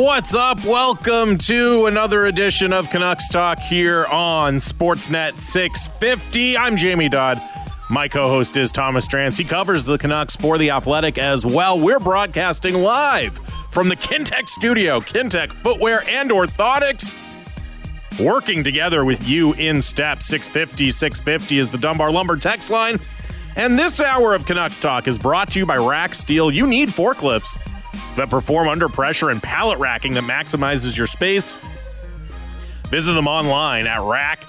What's up? Welcome to another edition of Canucks Talk here on Sportsnet 650. I'm Jamie Dodd. My co-host is Thomas Drance. He covers the Canucks for The Athletic as well. We're broadcasting live from the Kintec studio. Kintec Footwear and Orthotics, working together with you in step. 650 is the Dunbar Lumber text line. And this hour of Canucks Talk is brought to you by Rack Steel. You need forklifts that perform under pressure and pallet racking that maximizes your space. Visit them online at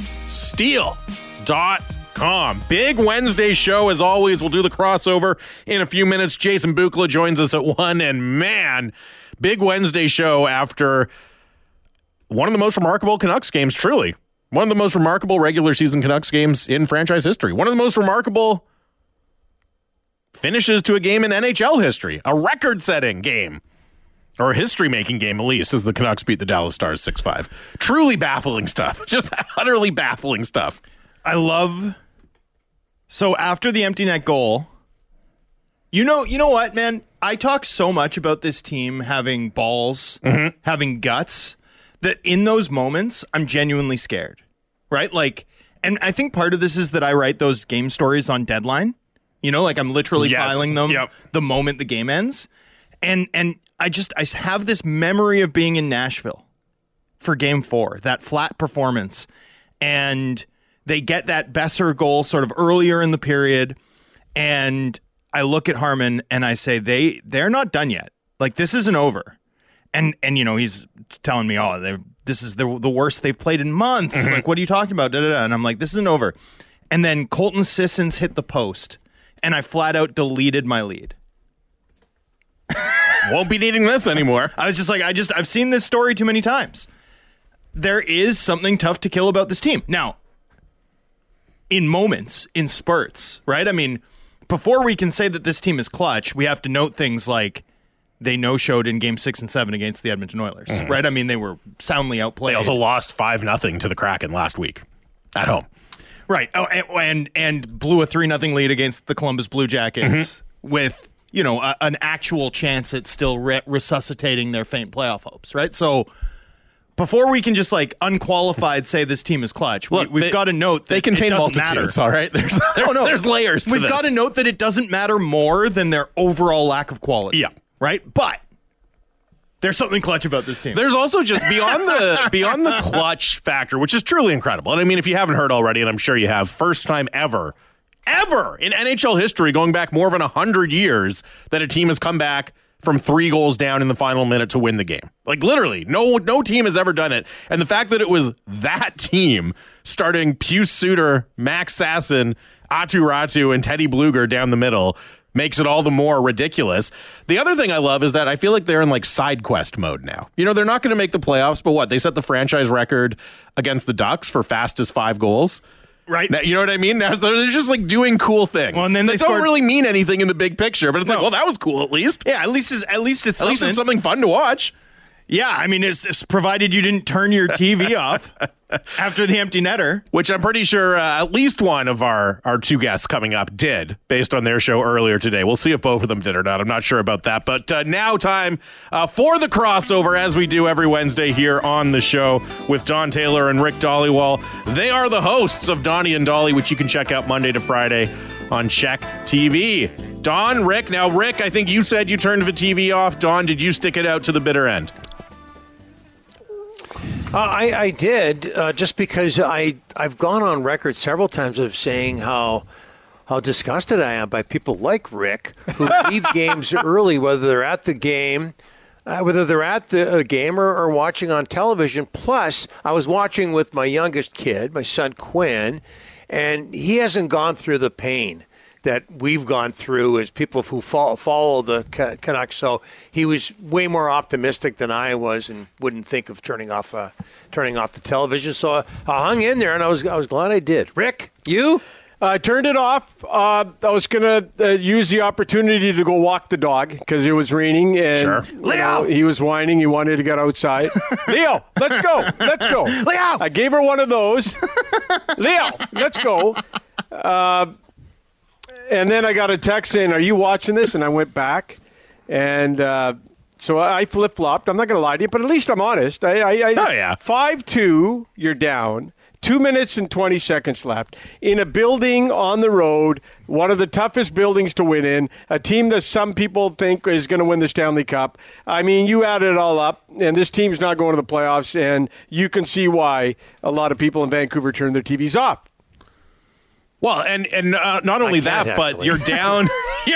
racksteel.com. Big Wednesday show as always. We'll do the crossover in a few minutes. Jason Bukala joins us at 1. And man, big Wednesday show after one of the most remarkable Canucks games, truly. One of the most remarkable regular season Canucks games in franchise history. One of the most remarkable finishes to a game in NHL history. A record-setting game. Or a history-making game, at least, as the Canucks beat the Dallas Stars 6-5. Truly baffling stuff. Just utterly baffling stuff. I love... So after the empty net goal, you know what, man? I talk so much about this team having balls, having guts, that in those moments, I'm genuinely scared. Right? Like, and I think part of this is that I write those game stories on deadline. You know, like I'm literally filing them the moment the game ends. And I have this memory of being in Nashville for game 4, that flat performance. And they get that Besser goal sort of earlier in the period. And I look at Harman and I say, they're not done yet. Like, this isn't over. And you know, he's telling me, this is the worst they've played in months. Like, what are you talking about? And I'm like, this isn't over. And then Colton Sissons hit the post. And I flat out deleted my lead. Won't be needing this anymore. I was just like, I've seen this story too many times. There is something tough to kill about this team. Now, in moments, in spurts, right? I mean, before we can say that this team is clutch, we have to note things like they no-showed in game 6 and 7 against the Edmonton Oilers, right? I mean, they were soundly outplayed. They also lost 5-0 to the Kraken last week at home. Right. Oh, and blew a 3-0 lead against the Columbus Blue Jackets with, you know, an actual chance at still resuscitating their faint playoff hopes, right? So before we can just like unqualified say this team is clutch, we've got to note that they contain it doesn't multitudes, matter. all right? There's layers to We've this. got to note that it doesn't matter more than their overall lack of quality. Yeah. Right? But there's something clutch about this team. There's also just beyond the clutch factor, which is truly incredible. And I mean, if you haven't heard already, and I'm sure you have, first time ever in NHL history, going back more than 100 years, that a team has come back from 3 goals down in the final minute to win the game. Like, literally, no team has ever done it. And the fact that it was that team starting Pius Suter, Max Sasson, Aatu Räty, and Teddy Bluger down the middle makes it all the more ridiculous. The other thing I love is that I feel like they're in like side quest mode now. You know, they're not going to make the playoffs, but what? They set the franchise record against the Ducks for fastest 5 goals. Right. Now, you know what I mean? Now, they're just like doing cool things. Well, and then they don't really mean anything in the big picture, but it's like, well, that was cool at least. Yeah, at least it's something fun to watch. Yeah, I mean, it's provided you didn't turn your TV off after the empty netter. Which I'm pretty sure at least one of our 2 guests coming up did, based on their show earlier today. We'll see if both of them did or not. I'm not sure about that. But now time for the crossover, as we do every Wednesday here on the show with Don Taylor and Rick Dhaliwal. They are the hosts of Donnie and Dolly, which you can check out Monday to Friday on Check TV. Don, Rick. Now, Rick, I think you said you turned the TV off. Don, did you stick it out to the bitter end? I did, just because I've gone on record several times of saying how disgusted I am by people like Rick who leave games early, whether they're at the game, or watching on television. Plus, I was watching with my youngest kid, my son Quinn, and he hasn't gone through the pain that we've gone through as people who follow the Canucks. So he was way more optimistic than I was, and wouldn't think of turning off the television. So I hung in there, and I was glad I did. Rick, you? I turned it off. I was going to use the opportunity to go walk the dog because it was raining. And sure. Leo! He was whining. He wanted to get outside. Leo, let's go. Let's go. Leo! I gave her one of those. Leo, let's go. And then I got a text saying, "Are you watching this?" And I went back, and So I flip-flopped. I'm not going to lie to you, but at least I'm honest. Oh, yeah. 5-2, you're down. 2 minutes and 20 seconds left. In a building on the road, one of the toughest buildings to win in, a team that some people think is going to win the Stanley Cup. I mean, you add it all up, and this team's not going to the playoffs, and you can see why a lot of people in Vancouver turn their TVs off. Well, and not only that, but you're down.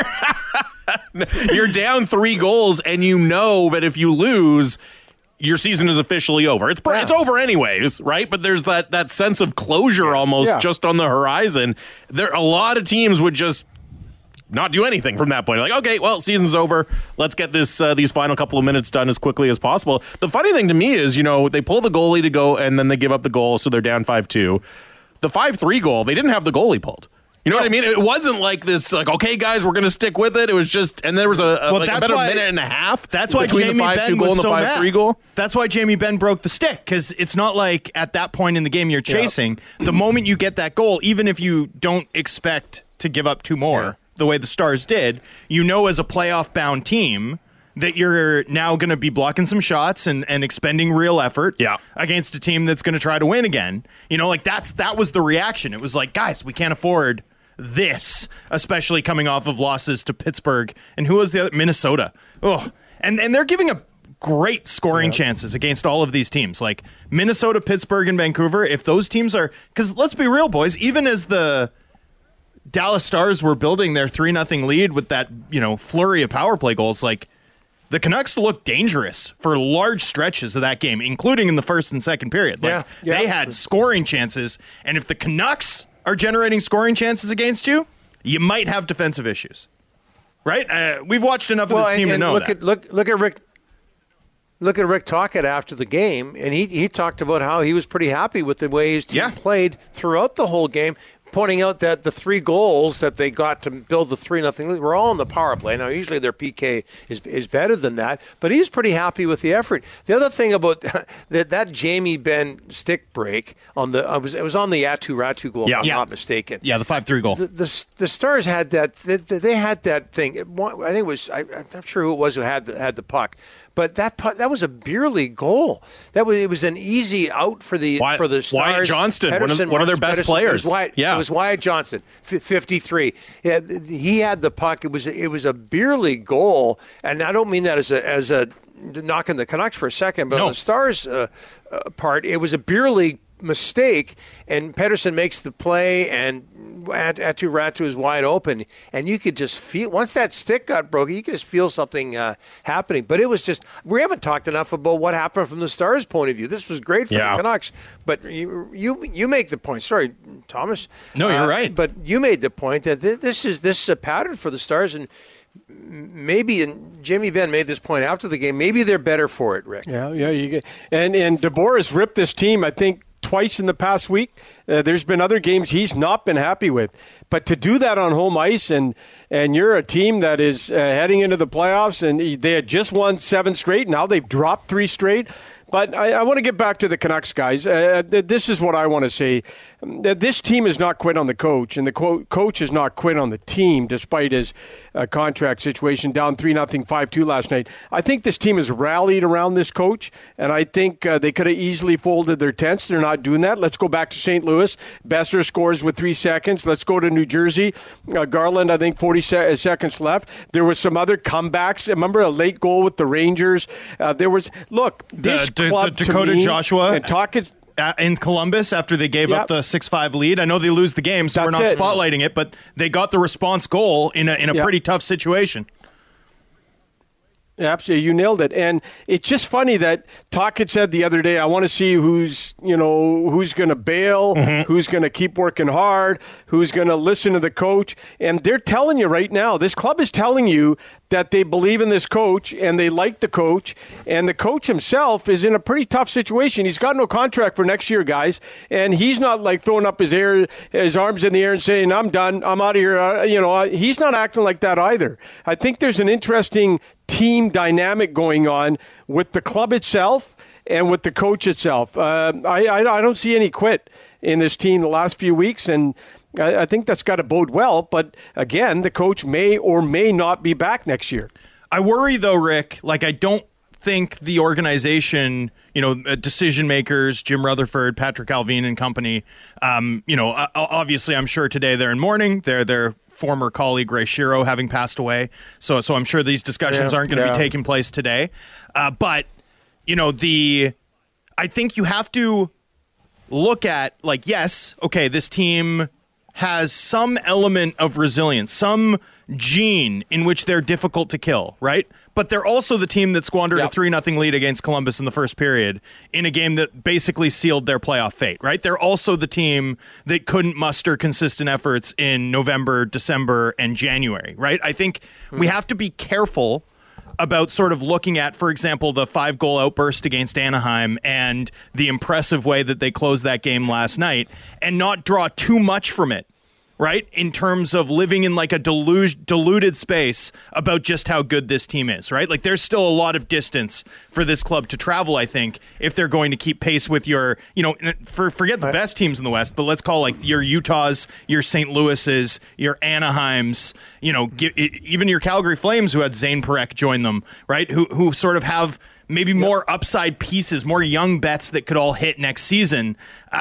You're down 3 goals, and you know that if you lose, your season is officially over. It's over anyways, right? But there's that sense of closure almost just on the horizon. A lot of teams would just not do anything from that point. Like, okay, well, season's over. Let's get these final couple of minutes done as quickly as possible. The funny thing to me is, they pull the goalie to go, and then they give up the goal, so they're down 5-2. The 5-3 goal, they didn't have the goalie pulled. You know what I mean? It wasn't like this, like, okay, guys, we're going to stick with it. It was just, and there was about a minute and a half. That's why between Jamie the 5-2 Benn goal was and the so 5-3 mad. goal. That's why Jamie Benn broke the stick, because it's not like at that point in the game you're chasing. The moment you get that goal, even if you don't expect to give up 2 more, the way the Stars did, as a playoff-bound team that you're now going to be blocking some shots and expending real effort against a team that's going to try to win again. That was the reaction. It was like, guys, we can't afford this, especially coming off of losses to Pittsburgh. And who was the other? Minnesota. Oh, and they're giving up great scoring chances against all of these teams. Like Minnesota, Pittsburgh, and Vancouver, if those teams are... Because let's be real, boys, even as the Dallas Stars were building their 3-0 lead with that, flurry of power play goals, like... The Canucks looked dangerous for large stretches of that game, including in the first and second period. They had scoring chances, and if the Canucks are generating scoring chances against you, you might have defensive issues. Right? We've watched enough of this team to know that. Look at Rick Tocchet after the game, and he talked about how he was pretty happy with the way his team played throughout the whole game, pointing out that the 3 goals that they got to build the 3-0 lead were all in the power play. Now, usually their PK is better than that, but he's pretty happy with the effort. The other thing about that Jamie Benn stick break it was on the Aatu goal, if I'm not mistaken. Yeah, the 5-3 goal. The Stars had that. They had that thing. I think it was. I'm not sure who it was who had the puck. But that was a beer league goal. It was an easy out for the Stars. Wyatt Johnston, one of their best players. It was Wyatt Johnston, 53. Yeah, he had the puck. It was a beer league goal, and I don't mean that as a knocking the Canucks for a second, but on the Stars part, it was a beer league mistake, and Pettersson makes the play, and Aatu Räty is wide open, and you could just feel, once that stick got broken, you could just feel something happening. But it was just, we haven't talked enough about what happened from the Stars' point of view. This was great for the Canucks, but you make the point. Sorry, Thomas. No, you're right. But you made the point that this is a pattern for the Stars, and maybe, and Jamie Benn made this point after the game, maybe they're better for it, Rick. Yeah. And DeBoer has ripped this team, I think, twice in the past week. There's been other games he's not been happy with. But to do that on home ice, and you're a team that is heading into the playoffs, and they had just won 7 straight. Now they've dropped 3 straight. But I want to get back to the Canucks, guys. This is what I want to say. This team has not quit on the coach, and the coach has not quit on the team, despite his contract situation, down 3-0, 5-2 last night. I think this team has rallied around this coach, and I think they could have easily folded their tents. They're not doing that. Let's go back to St. Louis. Besser scores with 3 seconds. Let's go to New Jersey. Garland, I think, 40 seconds left. There was some other comebacks. Remember a late goal with the Rangers? This club, Dakota to me, Joshua and Tocchet in Columbus after they gave up the 6-5 lead. I know they lose the game, so we're not spotlighting it, but they got the response goal in a pretty tough situation. Absolutely, you nailed it. And it's just funny that Tocchet said the other day, I want to see who's going to bail, who's going to keep working hard, who's going to listen to the coach. And they're telling you right now, this club is telling you that they believe in this coach and they like the coach. And the coach himself is in a pretty tough situation. He's got no contract for next year, guys. And he's not like throwing up his arms in the air and saying, I'm done, I'm out of here. He's not acting like that either. I think there's an interesting team dynamic going on with the club itself and with the coach itself. I don't see any quit in this team the last few weeks, and I think that's got to bode well. But again, the coach may or may not be back next year. I worry though, Rick, like I don't think the organization, decision makers, Jim Rutherford, Patrick Alvin and company, obviously I'm sure today they're in mourning. Their former colleague Ray Shiro having passed away. So I'm sure these discussions aren't going to be taking place today. But I think you have to look at yes, okay, this team has some element of resilience, some gene in which they're difficult to kill, right? But they're also the team that squandered a 3-0 lead against Columbus in the first period in a game that basically sealed their playoff fate, right? They're also the team that couldn't muster consistent efforts in November, December, and January, right? I think we have to be careful about sort of looking at, for example, the 5-goal outburst against Anaheim and the impressive way that they closed that game last night and not draw too much from it, right? In terms of living in like a diluted space about just how good this team is, right? Like there's still a lot of distance for this club to travel, I think, if they're going to keep pace with your, forget the best teams in the West, but let's call like your Utahs, your St. Louis's, your Anaheims, even your Calgary Flames who had Zane Parekh join them, right? Who sort of have maybe more upside pieces, more young bets that could all hit next season.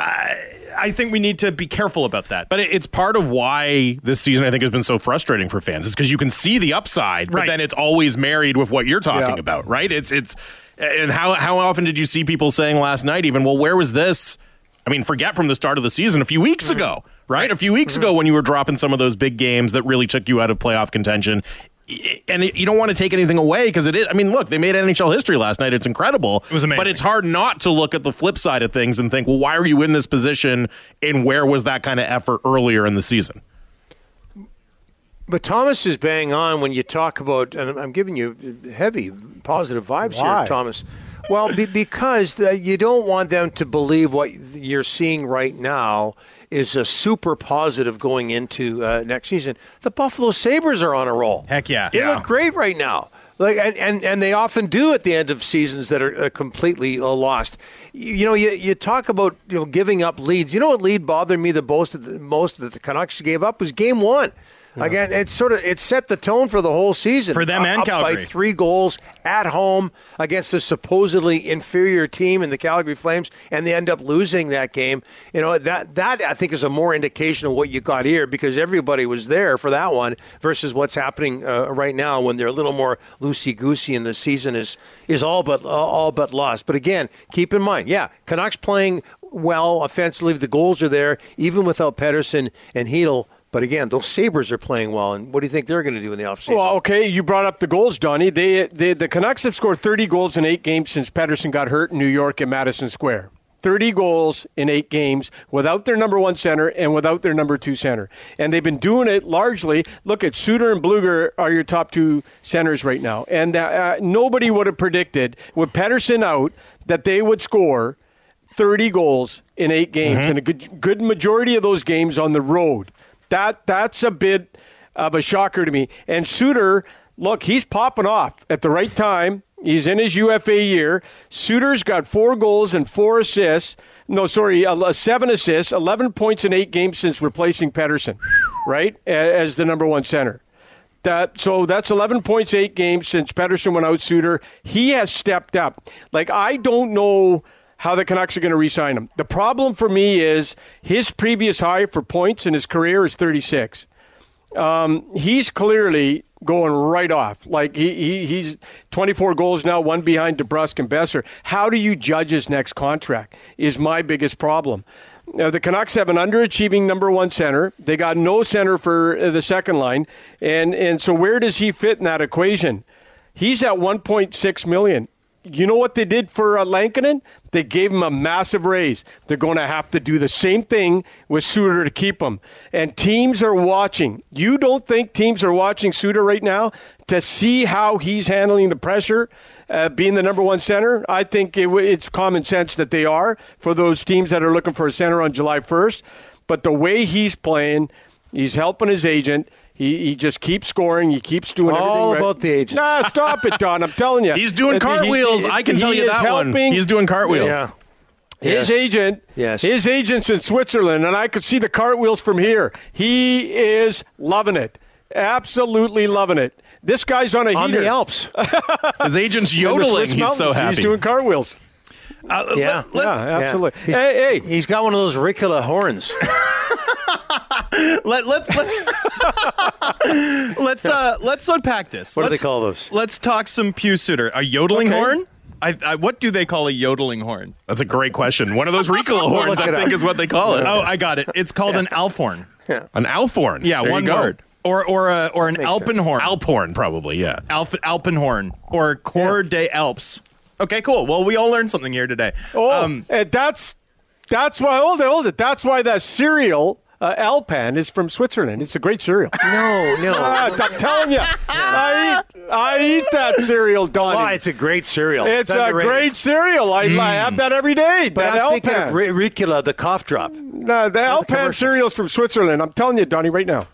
I think we need to be careful about that. But it's part of why this season, I think, has been so frustrating for fans. It's because you can see the upside, but then it's always married with what you're talking about, right? It's and how often did you see people saying last night even, well, where was this? I mean, forget from the start of the season, a few weeks ago, right? A few weeks ago when you were dropping some of those big games that really took you out of playoff contention. And you don't want to take anything away because it is. I mean, look, they made NHL history last night. It's incredible. It was amazing. But it's hard not to look at the flip side of things and think, well, why are you in this position and where was that kind of effort earlier in the season? But Thomas is bang on when you talk about, and I'm giving you heavy positive vibes here, Thomas. Well, because you don't want them to believe what you're seeing right now is a super positive going into next season. The Buffalo Sabres are on a roll. Heck yeah. They look great right now. And they often do at the end of seasons that are completely lost. You talk about giving up leads. You know what lead bothered me the most that the Canucks gave up was game one. Again, it set the tone for the whole season. For them and Calgary. By 3 goals at home against a supposedly inferior team in the Calgary Flames, and they end up losing that game. That I think is a more indication of what you got here because everybody was there for that one versus what's happening right now when they're a little more loosey-goosey and the season is all but lost. But again, keep in mind, Canucks playing well offensively. The goals are there, even without Pettersson and Hedl. But again, those Sabres are playing well, and what do you think they're going to do in the offseason? Well, okay, you brought up the goals, Donnie. The Canucks have scored 30 goals in 8 games since Pettersson got hurt in New York at Madison Square. 30 goals in 8 games without their number 1 center and without their number 2 center. And they've been doing it largely. Look at Suter and Bluger are your top 2 centers right now. And nobody would have predicted with Pettersson out that they would score 30 goals in 8 games. And a good majority of those games on the road. That's a bit of a shocker to me. And Suter, look, he's popping off at the right time. He's in his UFA year. Suter's got 4 goals and 4 assists. 7 assists, 11 points in 8 games since replacing Pettersson, right, as the number 1 center. So that's 11 points, 8 games since Pettersson went out. Suter, he has stepped up. I don't know how the Canucks are going to re-sign him. The problem for me is his previous high for points in his career is 36. He's clearly going right off. He's 24 goals now, 1 behind DeBrusk and Besser. How do you judge his next contract is my biggest problem. The Canucks have an underachieving number 1 center. They got no center for the second line. And so where does he fit in that equation? He's at $1.6 million. You know what they did for Lankinen? They gave him a massive raise. They're going to have to do the same thing with Suter to keep him. And teams are watching. You don't think teams are watching Suter right now to see how he's handling the pressure, being the number 1 center? I think it's common sense that they are for those teams that are looking for a center on July 1st. But the way he's playing, he's helping his agent. He just keeps scoring. He keeps doing everything all right. About the agent. Nah, stop it, Don. I'm telling you. He's doing cartwheels. I can tell you that one. He's doing cartwheels. Yeah. His agent, his agent's in Switzerland, and I could see the cartwheels from here. He is loving it. Absolutely loving it. This guy's on a On heater. the Alps. His agent's In the yodeling. Swiss He's so mountains. happy. He's doing cartwheels. Yeah. Yeah, absolutely. Yeah. Hey, He's got one of those Ricola horns. Let's unpack this. What do they Let's- call those? Let's talk some Pius Suter. A yodeling Okay. horn? What do they call a yodeling horn? That's a great question. One of those Ricola horns, look I it think, up. is what they call it. Oh, I got it. It's called an Alphorn. An Alphorn. Yeah, There one you go. word. Or an Makes Alpenhorn. Alphorn, probably, yeah. Alpenhorn or Cor des Alpes. Okay, cool. Well, we all learned something here today. and that's why. Hold it. That's why that cereal Alpan is from Switzerland. It's a great cereal. No. I'm telling you, I eat that cereal, Donnie. Why? It's a great cereal. It's a underrated. great cereal. I have that every day. But that I'm thinking of Alpan. Ricola, the cough drop. No, the Alpan commercials. cereal's from Switzerland. I'm telling you, Donnie, right now.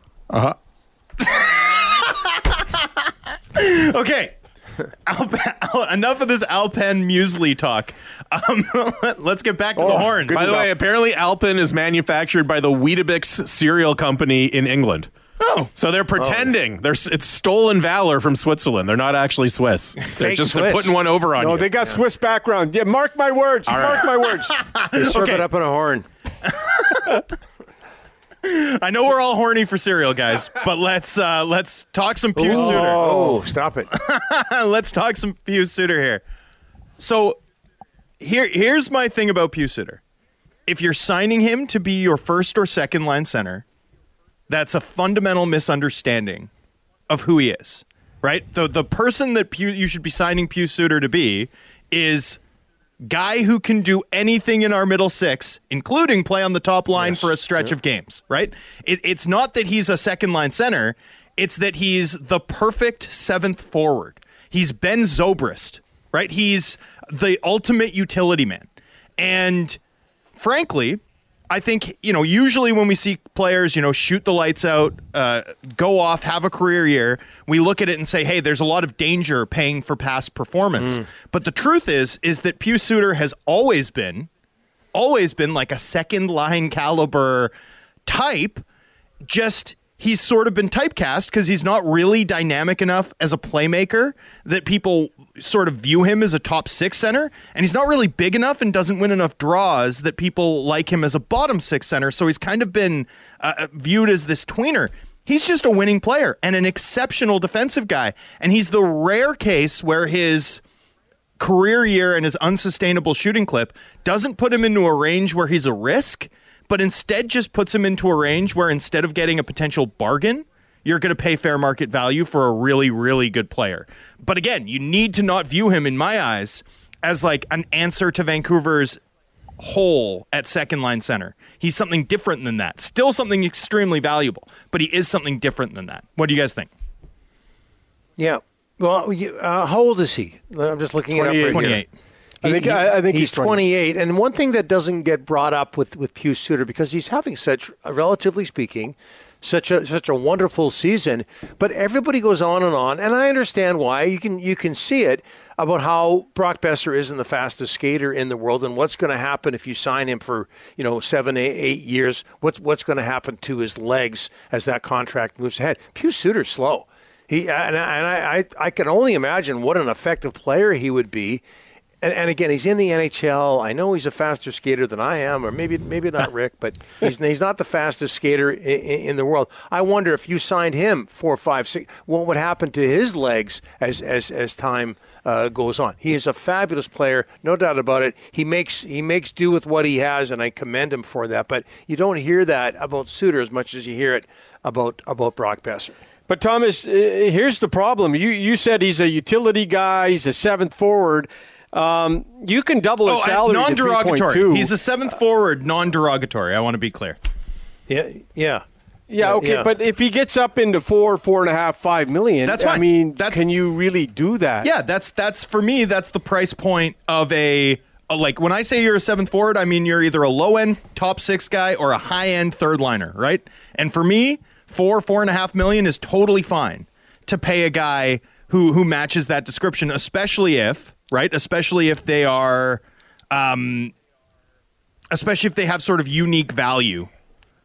Okay. Enough of this Alpen muesli talk. Let's get back to the horn. By the way, apparently Alpen is manufactured by the Weetabix cereal company in England. Oh. So they're pretending. It's stolen valor from Switzerland. They're not actually Swiss. They're just Swiss. putting one over on No, you. they got Swiss background. Yeah, mark my words. Mark my words. They serve Okay. it up in a horn. I know we're all horny for cereal, guys, but let's talk some Pius Suter. Oh, stop it. Let's talk some Pius Suter here. So here's my thing about Pius Suter. If you're signing him to be your first or second line center, that's a fundamental misunderstanding of who he is, right? The person that you should be signing Pius Suter to be is guy who can do anything in our middle six, including play on the top line for a stretch of games, right? It's not that he's a second line center. It's that he's the perfect seventh forward. He's Ben Zobrist, right? He's the ultimate utility man. And frankly, I think, usually when we see players, shoot the lights out, go off, have a career year, we look at it and say, hey, there's a lot of danger paying for past performance. But the truth is that Pius Suter has always been like a second line caliber type. Just he's sort of been typecast because he's not really dynamic enough as a playmaker that people sort of view him as a top six center. And he's not really big enough and doesn't win enough draws that people like him as a bottom six center. So he's kind of been viewed as this tweener. He's just a winning player and an exceptional defensive guy. And he's the rare case where his career year and his unsustainable shooting clip doesn't put him into a range where he's a risk, but instead just puts him into a range where instead of getting a potential bargain, you're going to pay fair market value for a really, really good player. But again, you need to not view him, in my eyes, as like an answer to Vancouver's hole at second line center. He's something different than that. Still something extremely valuable, but he is something different than that. What do you guys think? Yeah. Well, how old is he? I'm just looking it up right here. 28. I think he's 28. And one thing that doesn't get brought up with Pius Suter, because he's having such, relatively speaking, such a wonderful season, but everybody goes on, and I understand why. You can see it about how Brock Boeser isn't the fastest skater in the world, and what's going to happen if you sign him for 7, 8 years. What's going to happen to his legs as that contract moves ahead? Pius Suter's slow. I can only imagine what an effective player he would be. And again, he's in the NHL. I know he's a faster skater than I am, or maybe not Rick, but he's not the fastest skater in the world. I wonder if you signed him 4, 5, 6, what would happen to his legs as time goes on? He is a fabulous player, no doubt about it. He makes do with what he has, and I commend him for that. But you don't hear that about Suter as much as you hear it about Brock Boeser. But Thomas, here's the problem. You said he's a utility guy. He's a seventh forward. You can double his salary to 3.2. Non-derogatory. He's a seventh forward, non-derogatory. I want to be clear. Yeah. Yeah, okay, Yeah. but if he gets up into 4.5, 5 million, That's fine. I mean, That's- can you really do that? Yeah, that's for me. That's the price point of like when I say you're a seventh forward, I mean you're either a low end top six guy or a high end third liner, right? And for me, 4.5 million is totally fine to pay a guy who matches that description, especially if they are, especially if they have sort of unique value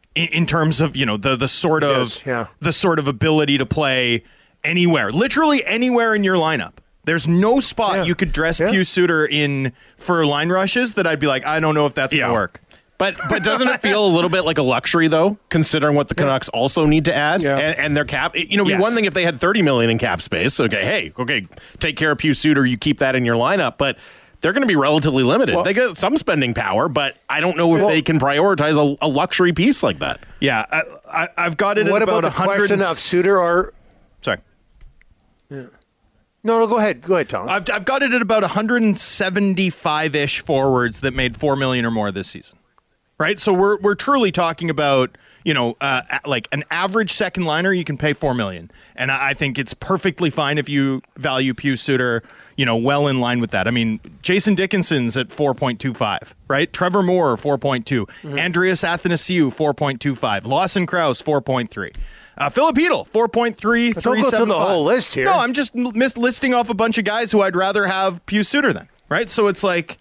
in terms of the sort of yeah. the sort of ability to play anywhere, literally anywhere in your lineup. There's no spot you could dress Pius Suter in for line rushes that I'd be like, I don't know if that's going to work. But doesn't it feel a little bit like a luxury, though, considering what the Canucks also need to add and their cap? It'd be one thing if they had $30 million in cap space. Okay, take care of Pius Suter, you keep that in your lineup. But they're going to be relatively limited. Well, they get some spending power, but I don't know if they can prioritize a luxury piece like that. Yeah, I've got it at what about about the 100. question of Suter or... Sorry. Yeah. No, go ahead. Go ahead, Tom. I've got it at about 175-ish forwards that made $4 million or more this season. Right? So we're truly talking about, like an average second liner, you can pay $4 million. And I think it's perfectly fine if you value Pius Suter, well in line with that. I mean, Jason Dickinson's at 4.25, right? Trevor Moore, 4.2. Mm-hmm. Andreas Athanasiou, 4.25. Lawson Krause, 4.3. Philip Hedl, 4.3. Don't go through the whole list here. No, I'm just listing off a bunch of guys who I'd rather have Pius Suter than, right? So it's like...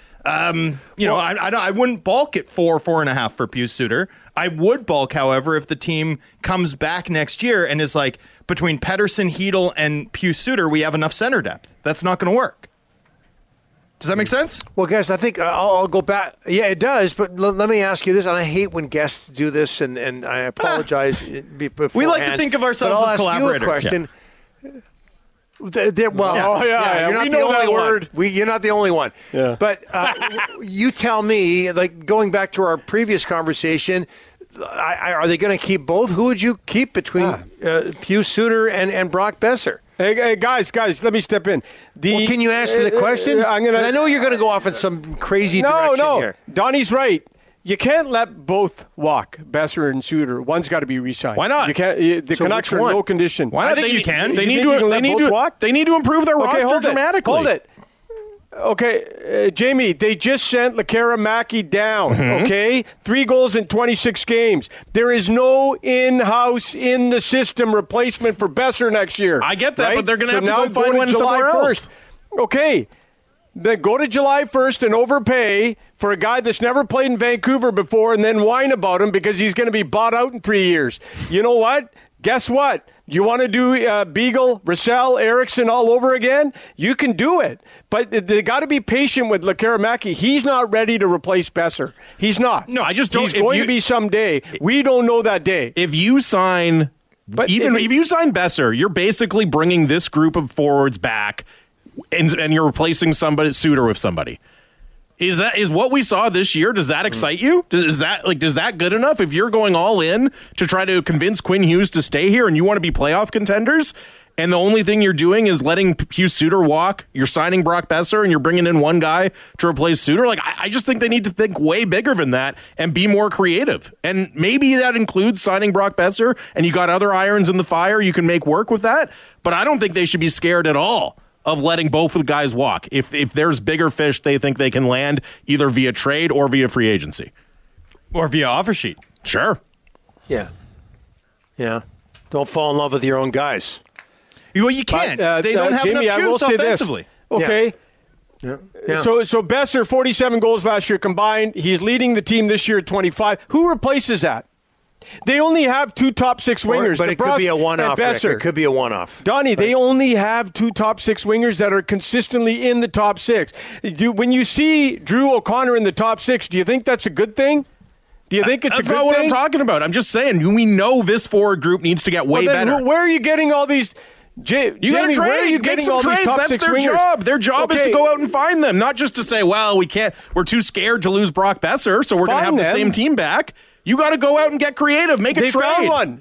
I wouldn't balk at 4.5 for Pius Suter. I would balk, however, if the team comes back next year and is like, between Pettersson, Hedl, and Pius Suter, we have enough center depth. That's not going to work. Does that make sense? Well, guys, I think I'll go back. Yeah, it does. But let me ask you this, and I hate when guests do this, and I apologize beforehand. We like to think of ourselves as collaborators. You a question. Yeah. You're not the only word. You're not the only one. Yeah. But you tell me, like going back to our previous conversation, are they going to keep both? Who would you keep between Pius Suter and Brock Boeser? Hey, guys, let me step in. Can you answer the question? I know you're going to go off in some crazy direction here. Donnie's right. You can't let both walk, Boeser and Suter. One's got to be re-signed. Why not? You can't. The Canucks are in no condition. Why not? I think you can. They need to improve their roster dramatically. Hold it. Okay, Jamie, they just sent Lekera-Mackey down, okay? 3 goals in 26 games. There is no in-house, in the system replacement for Boeser next year. I get that, right? but they're going to have to go find to one July somewhere 1st. else. Okay, then go to July 1st and overpay for a guy that's never played in Vancouver before and then whine about him because he's going to be bought out in 3 years. You know what? Guess what? You want to do Beagle, Russell, Eriksson all over again? You can do it. But they got to be patient with Lekera-Mackey. He's not ready to replace Boeser. He's not. No, I just don't. He's going to be someday. We don't know that day. If you sign, if you sign Boeser, you're basically bringing this group of forwards back, and you're replacing Suter with somebody. Is what we saw this year? Does that excite you? Is that good enough? If you're going all in to try to convince Quinn Hughes to stay here and you want to be playoff contenders, and the only thing you're doing is letting Pius Suter walk, you're signing Brock Boeser, and you're bringing in one guy to replace Suter. I just think they need to think way bigger than that and be more creative. And maybe that includes signing Brock Boeser, and you got other irons in the fire you can make work with that. But I don't think they should be scared at all of letting both of the guys walk if there's bigger fish they think they can land either via trade or via free agency. Or via offer sheet. Sure. Yeah. Don't fall in love with your own guys. Well, you can't. They don't have Jamie, enough juice offensively. Okay. Yeah. So Boeser, 47 goals last year combined. He's leading the team this year at 25. Who replaces that? They only have 2 top 6 wingers. But it could be a one-off. It could be a one-off. Donnie, they only have 2 top 6 wingers that are consistently in the top 6. When you see Drew O'Connor in the top 6, do you think that's a good thing? Do you think it's a good thing? That's not what I'm talking about. I'm just saying we know this forward group needs to get way better. Where are you getting all these? You got to trade. Where are you getting all these top 6 That's their wingers? job. Their job is to go out and find them, not just to say, well, we can't. We're too scared to lose Brock Boeser, so we're going to have the same team back. You got to go out and get creative. Make a trade. They found one.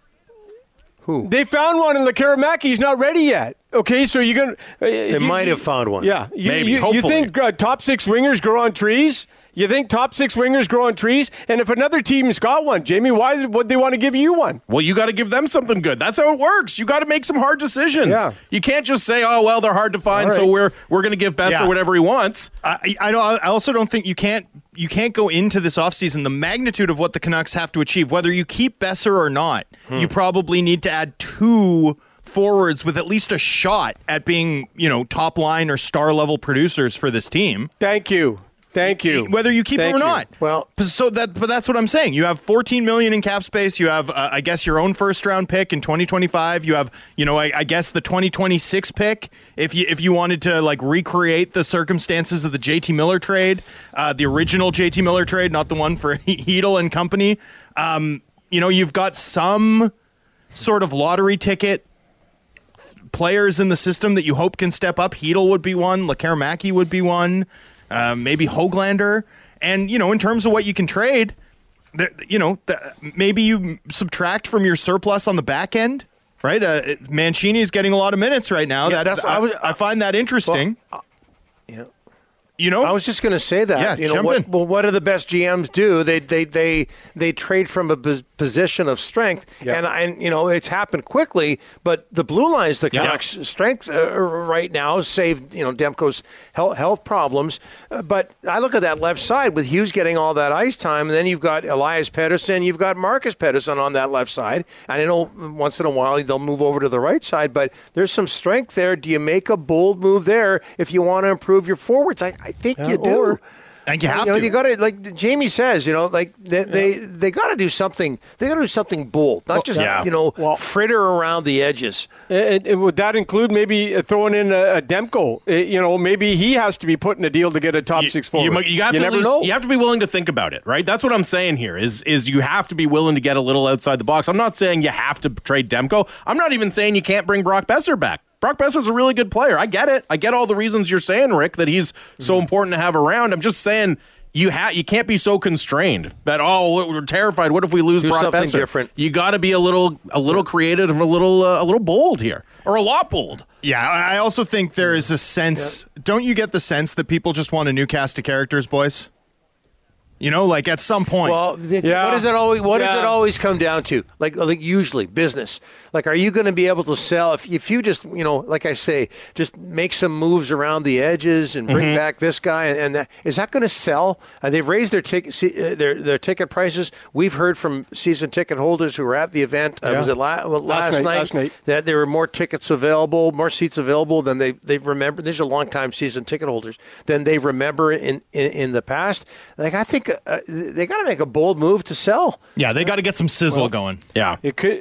Who? They found one in Lekera-Mackey. He's not ready yet. Okay, so you're going to... They might have found one. Yeah. Maybe, you hopefully. think top 6 wingers grow on trees? You think top 6 wingers grow on trees? And if another team's got one, Jamie, why would they want to give you one? Well, you got to give them something good. That's how it works. You got to make some hard decisions. Yeah. You can't just say, oh, well, they're hard to find, so we're going to give Boeser whatever he wants. I also don't think you can't go into this offseason, the magnitude of what the Canucks have to achieve, whether you keep Boeser or not, you probably need to add 2 forwards with at least a shot at being, top line or star level producers for this team. Thank you. Thank you. Whether you keep Thank him or you. not. Well, but that's what I'm saying. You have $14 million in cap space. You have, I guess, your own first round pick in 2025. You have, I guess the 2026 pick if you wanted to like recreate the circumstances of the JT Miller trade, the original JT Miller trade, not the one for Hedl and company. You've got some sort of lottery ticket players in the system that you hope can step up. Hedl would be one. Lekkerimäki would be one. Maybe Höglander. And, in terms of what you can trade, maybe you subtract from your surplus on the back end, right? Mancini is getting a lot of minutes right now. Yeah, I find that interesting. I was just going to say that. Yeah, jump in. Well, what do the best GMs do? They trade from a position of strength, and it's happened quickly. But the blue lines, the Canucks' strength right now, save Demko's health problems. But I look at that left side with Hughes getting all that ice time, and then you've got Elias Pettersson, you've got Marcus Pettersson on that left side. And I know once in a while they'll move over to the right side, but there's some strength there. Do you make a bold move there if you want to improve your forwards? I think you do. And you have to. You got to, like Jamie says, they got to do something. They got to do something bold, not just fritter around the edges. And would that include maybe throwing in a Demko? Maybe he has to be put in a deal to get a top six forward. You have to be willing to think about it, right? That's what I'm saying here. Is you have to be willing to get a little outside the box. I'm not saying you have to trade Demko. I'm not even saying you can't bring Brock Besser back. Brock Besser's a really good player. I get it. I get all the reasons you're saying, Rick, that he's so important to have around. I'm just saying you can't be so constrained that we're terrified. What if we lose Brock Besser? Different. You got to be a little creative, a little bold here, or a lot bold. Yeah, I also think there is a sense. Don't you get the sense that people just want a new cast of characters, boys? Like at some point. Well, what does it always come down to? Like usually business. Like, are you going to be able to sell if you just like I say, just make some moves around the edges and bring back this guy and that, is that going to sell? They've raised their ticket prices. We've heard from season ticket holders who were at the event. Was it last night that there were more tickets available, more seats available than they remember. These are longtime season ticket holders than they remember in the past. Like, I think they got to make a bold move to sell. Yeah, they got to get some sizzle going. Yeah, it could.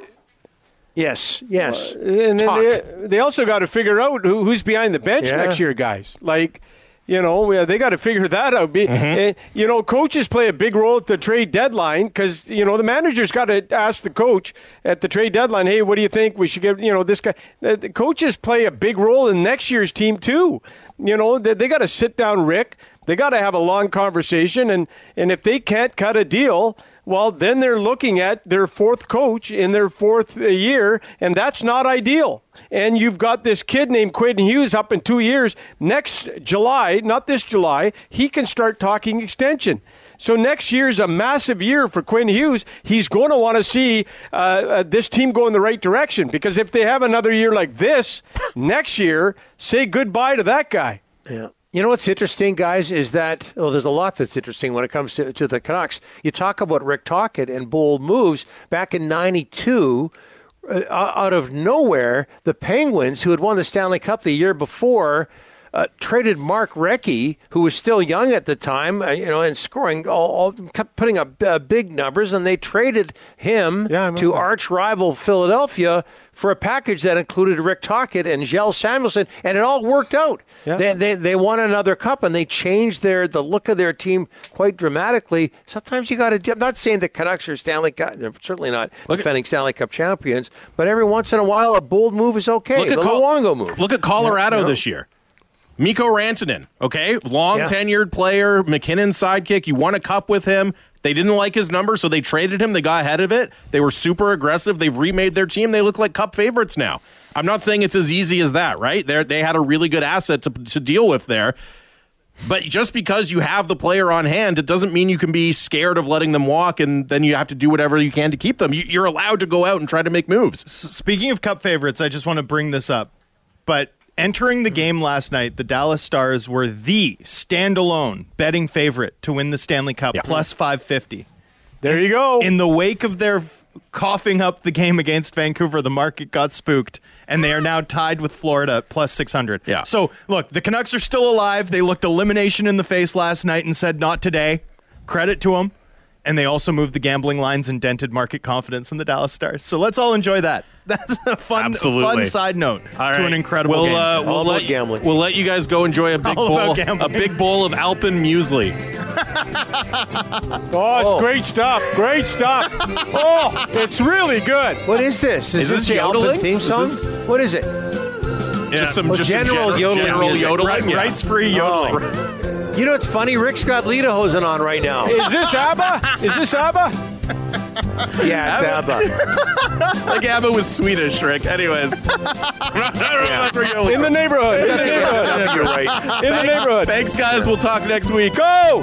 Yes. And then they also got to figure out who's behind the bench next year, guys. Like, they got to figure that out. Coaches play a big role at the trade deadline because, the manager's got to ask the coach at the trade deadline, hey, what do you think we should give, this guy? The coaches play a big role in next year's team, too. They got to sit down, Rick. They got to have a long conversation. And if they can't cut a deal, well, then they're looking at their fourth coach in their fourth year, and that's not ideal. And you've got this kid named Quinn Hughes up in 2 years. Next July, not this July, he can start talking extension. So next year's a massive year for Quinn Hughes. He's going to want to see this team go in the right direction, because if they have another year like this next year, say goodbye to that guy. Yeah. You know what's interesting, guys, is that, there's a lot that's interesting when it comes to the Canucks. You talk about Rick Tocchet and bold moves. Back in 92, out of nowhere, the Penguins, who had won the Stanley Cup the year before, traded Mark Recchi, who was still young at the time, and scoring, kept putting up big numbers, and they traded him to arch rival Philadelphia for a package that included Rick Tocchet and Kjell Samuelsson, and it all worked out. Yeah. They won another cup, and they changed the look of their team quite dramatically. Sometimes you got to. I'm not saying the Canucks are Stanley Cup. They're certainly not defending Stanley Cup champions, but every once in a while, a bold move is okay. The Luongo move. Look at Colorado this year. Mikko Rantanen, okay? Long-tenured player, McKinnon's sidekick. You won a cup with him. They didn't like his number, so they traded him. They got ahead of it. They were super aggressive. They've remade their team. They look like cup favorites now. I'm not saying it's as easy as that, right? They had a really good asset to deal with there. But just because you have the player on hand, it doesn't mean you can be scared of letting them walk, and then you have to do whatever you can to keep them. You're allowed to go out and try to make moves. Speaking of cup favorites, I just want to bring this up. But entering the game last night, the Dallas Stars were the standalone betting favorite to win the Stanley Cup, plus 550. There you go. In the wake of their coughing up the game against Vancouver, the market got spooked, and they are now tied with Florida at plus 600. Yeah. So, look, the Canucks are still alive. They looked elimination in the face last night and said, not today. Credit to them. And they also moved the gambling lines and dented market confidence in the Dallas Stars. So let's all enjoy that. That's a fun side note to an incredible game. All about gambling. We'll let you guys go enjoy a big bowl of Alpen muesli. Oh, it's great stuff. Great stuff. Oh, it's really good. What is this? Is this the yodeling? Alpen theme song? What is it? Just some general yodeling. General yodeling. Rights-free yodeling. You know, it's funny. Rick's got lederhosen on right now. Is this ABBA? Is this ABBA? Yeah, it's ABBA. Like ABBA was Swedish, Rick. Anyways. In the neighborhood. In the neighborhood. You're right. In the neighborhood. Thanks, guys. We'll talk next week. Go!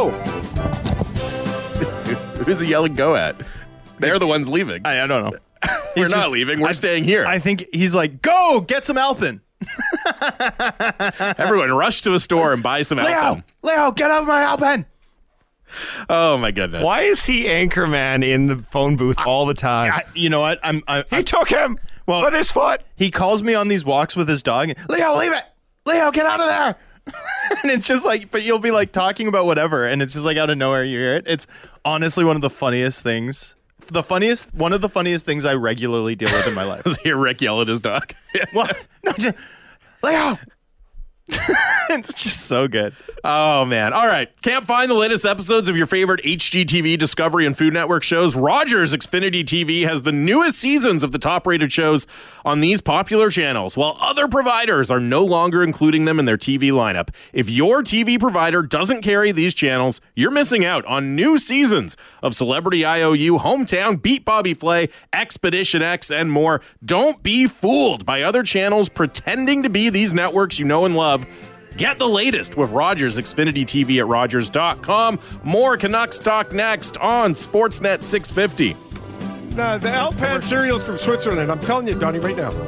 Who's he yelling go at? They're the ones leaving. I don't know. We're not leaving. We're staying here. I think he's like, go, get some Alpen. Everyone rush to the store and buy some Alpen. Leo, get out of my Alpen. Oh, my goodness. Why is he anchorman in the phone booth all the time? You know what? He took him with his foot. He calls me on these walks with his dog. Leo, leave it. Leo, get out of there. And it's just like, but you'll be like talking about whatever, and it's just like out of nowhere you hear it. It's honestly one of the funniest things. One of the funniest things I regularly deal with in my life. Hear Rick yell at his dog. What? No, just, Leo. It's just so good. Oh, man. All right. Can't find the latest episodes of your favorite HGTV, Discovery, and Food Network shows? Rogers Xfinity TV has the newest seasons of the top-rated shows on these popular channels, while other providers are no longer including them in their TV lineup. If your TV provider doesn't carry these channels, you're missing out on new seasons of Celebrity IOU, Hometown, Beat Bobby Flay, Expedition X, and more. Don't be fooled by other channels pretending to be these networks you know and love. Get the latest with Rogers Xfinity TV at Rogers.com. More Canucks talk next on Sportsnet 650. The Alpen cereal's from Switzerland. I'm telling you, Donnie, right now.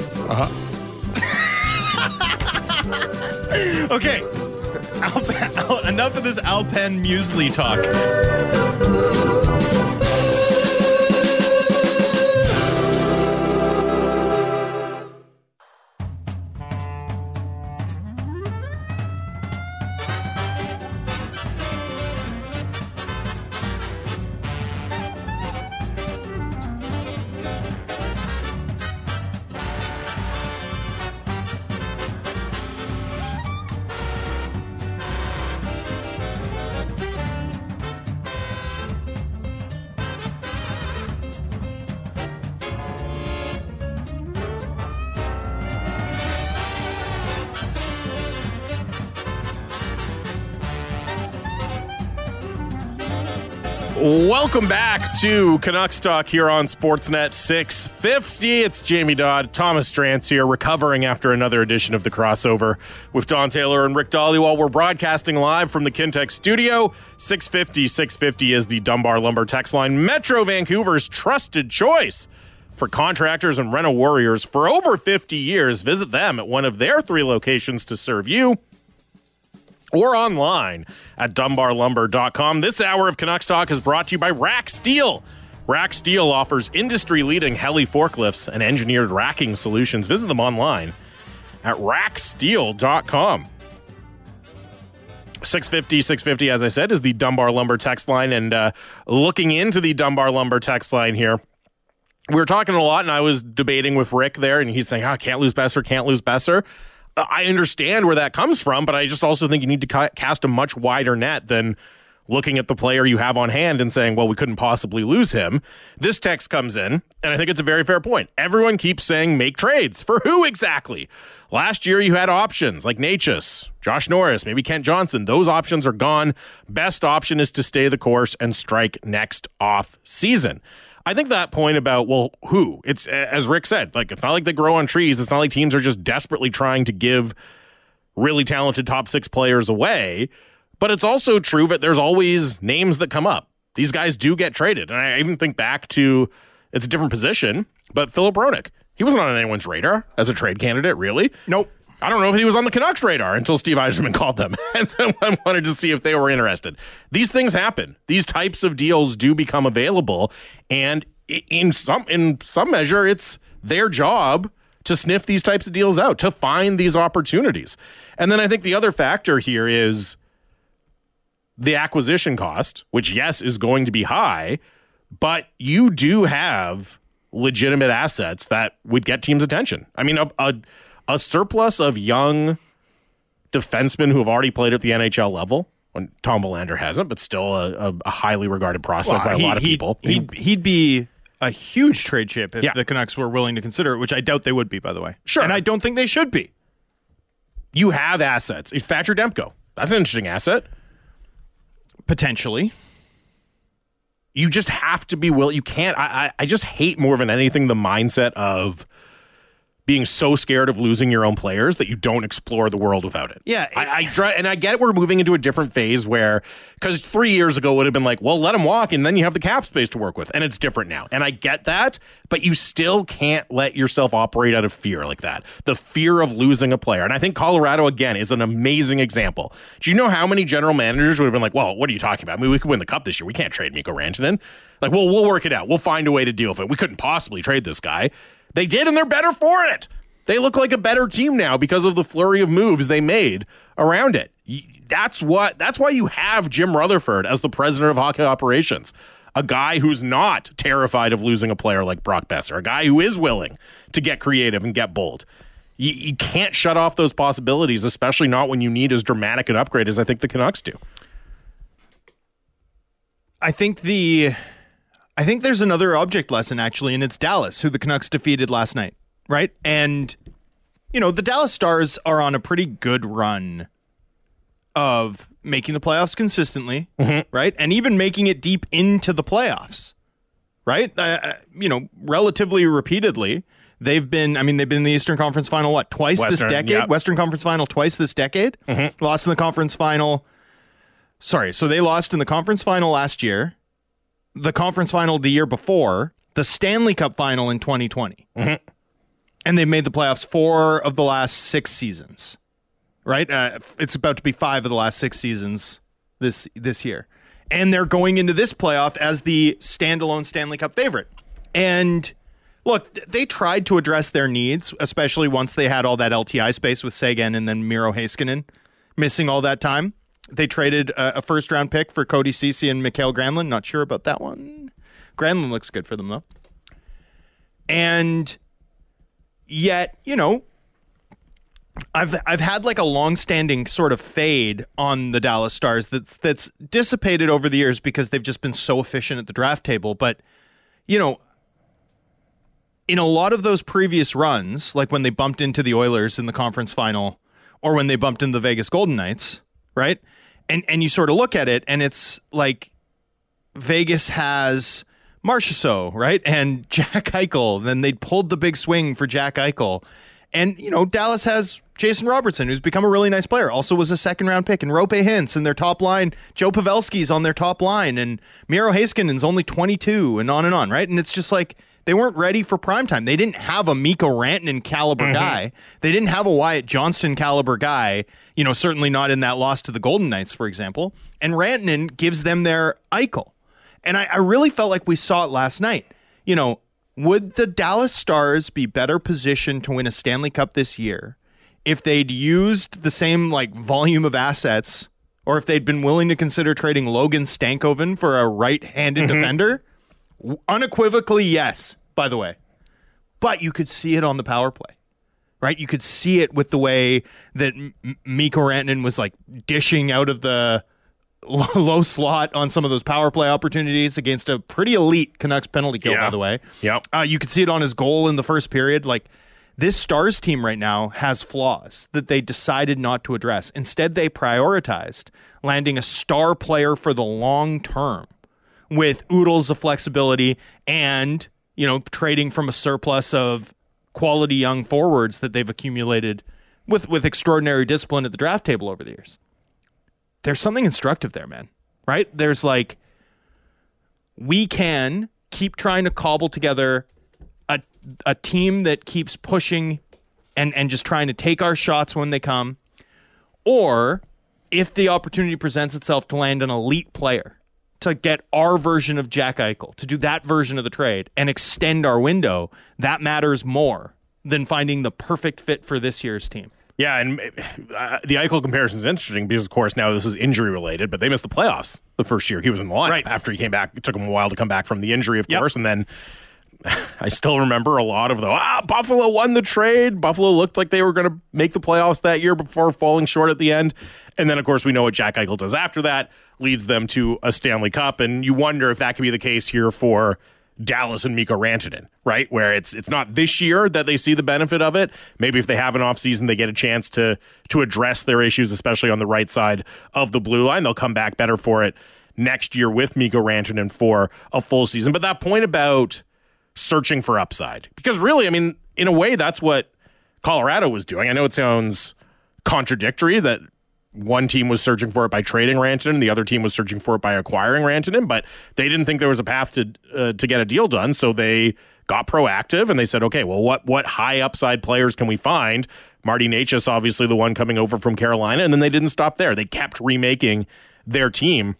Okay. Enough of this Alpen muesli talk. Welcome back to Canucks Talk here on Sportsnet 650. It's Jamie Dodd, Thomas Strantz here, recovering after another edition of The Crossover with Don Taylor and Rick Dhaliwal. We're broadcasting live from the Kintec studio. 650 is the Dunbar Lumber text line. Metro Vancouver's trusted choice for contractors and reno warriors for over 50 years. Visit them at one of their 3 locations to serve you, or online at dunbarlumber.com. This hour of Canucks Talk is brought to you by Rack Steel. Rack Steel offers industry-leading heli forklifts and engineered racking solutions. Visit them online at racksteel.com. 650, as I said, is the Dunbar Lumber text line. And looking into the Dunbar Lumber text line here, we were talking a lot, and I was debating with Rick there, and he's saying, can't lose Besser. I understand where that comes from, but I just also think you need to cast a much wider net than looking at the player you have on hand and saying, well, we couldn't possibly lose him. This text comes in, and I think it's a very fair point. Everyone keeps saying make trades. For who exactly? Last year you had options like Necas, Josh Norris, maybe Kent Johnson. Those options are gone. Best option is to stay the course and strike next off season. I think that point about, well, who? It's, as Rick said, like, it's not like they grow on trees. It's not like teams are just desperately trying to give really talented top 6 players away. But it's also true that there's always names that come up. These guys do get traded. And I even think back to, it's a different position, but Philip Hronek. He wasn't on anyone's radar as a trade candidate, really. Nope. I don't know if he was on the Canucks radar until Steve Yzerman called them. And so I wanted to see if they were interested. These things happen. These types of deals do become available. And in some measure, it's their job to sniff these types of deals out, to find these opportunities. And then I think the other factor here is the acquisition cost, which, yes, is going to be high, but you do have legitimate assets that would get teams' attention. I mean, a surplus of young defensemen who have already played at the NHL level, when Tom Willander hasn't, but still a highly regarded prospect by a lot of people. He'd be a huge trade chip if the Canucks were willing to consider it, which I doubt they would be, by the way. Sure. And I don't think they should be. You have assets. Thatcher Demko, that's an interesting asset. Potentially. You just have to be willing. You can't. I just hate more than anything the mindset of being so scared of losing your own players that you don't explore the world without it. Yeah. I get we're moving into a different phase where, because 3 years ago it would have been like, well, let him walk and then you have the cap space to work with. And it's different now. And I get that, but you still can't let yourself operate out of fear like that. The fear of losing a player. And I think Colorado, again, is an amazing example. Do you know how many general managers would have been like, well, what are you talking about? I mean, we could win the cup this year. We can't trade Mikko Rantanen. Like, well, we'll work it out. We'll find a way to deal with it. We couldn't possibly trade this guy. They did, and they're better for it. They look like a better team now because of the flurry of moves they made around it. That's why you have Jim Rutherford as the president of hockey operations, a guy who's not terrified of losing a player like Brock Besser, a guy who is willing to get creative and get bold. You can't shut off those possibilities, especially not when you need as dramatic an upgrade as I think the Canucks do. I think there's another object lesson, actually, and it's Dallas, who the Canucks defeated last night, right? And, the Dallas Stars are on a pretty good run of making the playoffs consistently, right? And even making it deep into the playoffs, right? Relatively repeatedly. They've been in the Eastern Conference Final, twice this decade? Yep. Western Conference Final twice this decade? Lost in the Conference Final. Sorry, so they lost in the Conference Final last year, the Conference Final the year before, the Stanley Cup Final in 2020. And they've made the playoffs 4 of the last 6 seasons, right? It's about to be 5 of the last 6 seasons this year. And they're going into this playoff as the standalone Stanley Cup favorite. And look, they tried to address their needs, especially once they had all that LTI space with Seguin and then Miro Heiskanen missing all that time. They traded a first-round pick for Cody Ceci and Mikael Granlund. Not sure about that one. Granlund looks good for them, though. And yet, I've had like a long-standing sort of fade on the Dallas Stars that's dissipated over the years because they've just been so efficient at the draft table. But, in a lot of those previous runs, like when they bumped into the Oilers in the conference final or when they bumped into the Vegas Golden Knights, right? And you sort of look at it and it's like Vegas has Marchessault, right? And Jack Eichel. Then they pulled the big swing for Jack Eichel. And, Dallas has Jason Robertson, who's become a really nice player. Also was a second-round pick. And Roope Hintz in their top line. Joe Pavelski's on their top line. And Miro Heiskanen's only 22 and on, right? And it's just like they weren't ready for primetime. They didn't have a Mikko Rantanen caliber guy. They didn't have a Wyatt Johnston caliber guy, certainly not in that loss to the Golden Knights, for example. And Rantanen gives them their Eichel. And I really felt like we saw it last night. Would the Dallas Stars be better positioned to win a Stanley Cup this year if they'd used the same volume of assets, or if they'd been willing to consider trading Logan Stankoven for a right-handed defender? Unequivocally, yes, by the way. But you could see it on the power play, right? You could see it with the way that Mikko Rantanen was dishing out of the low slot on some of those power play opportunities against a pretty elite Canucks penalty kill, by the way. Yep. You could see it on his goal in the first period. This Stars team right now has flaws that they decided not to address. Instead, they prioritized landing a star player for the long term with oodles of flexibility and, trading from a surplus of quality young forwards that they've accumulated with extraordinary discipline at the draft table over the years. There's something instructive there, man, right? There's we can keep trying to cobble together a team that keeps pushing and just trying to take our shots when they come. Or if the opportunity presents itself to land an elite player, to get our version of Jack Eichel, to do that version of the trade and extend our window, that matters more than finding the perfect fit for this year's team. Yeah, and the Eichel comparison is interesting because, of course, now this is injury-related, but they missed the playoffs the first year he was in the lineup. Right. After he came back, it took him a while to come back from the injury, of course, and then I still remember a lot of Buffalo won the trade. Buffalo looked like they were going to make the playoffs that year before falling short at the end. And then, of course, we know what Jack Eichel does after that, leads them to a Stanley Cup, and you wonder if that could be the case here for Dallas and Mikko Rantanen, right? Where it's not this year that they see the benefit of it. Maybe if they have an offseason, they get a chance to address their issues, especially on the right side of the blue line. They'll come back better for it next year with Mikko Rantanen for a full season. But that point about searching for upside, because really, I mean, in a way, that's what Colorado was doing. I know it sounds contradictory that one team was searching for it by trading Rantanen, the other team was searching for it by acquiring Rantanen, but they didn't think there was a path to get a deal done, so they got proactive and they said, okay, well, what high upside players can we find? Marty Necas, obviously the one coming over from Carolina, and then they didn't stop there. They kept remaking their team.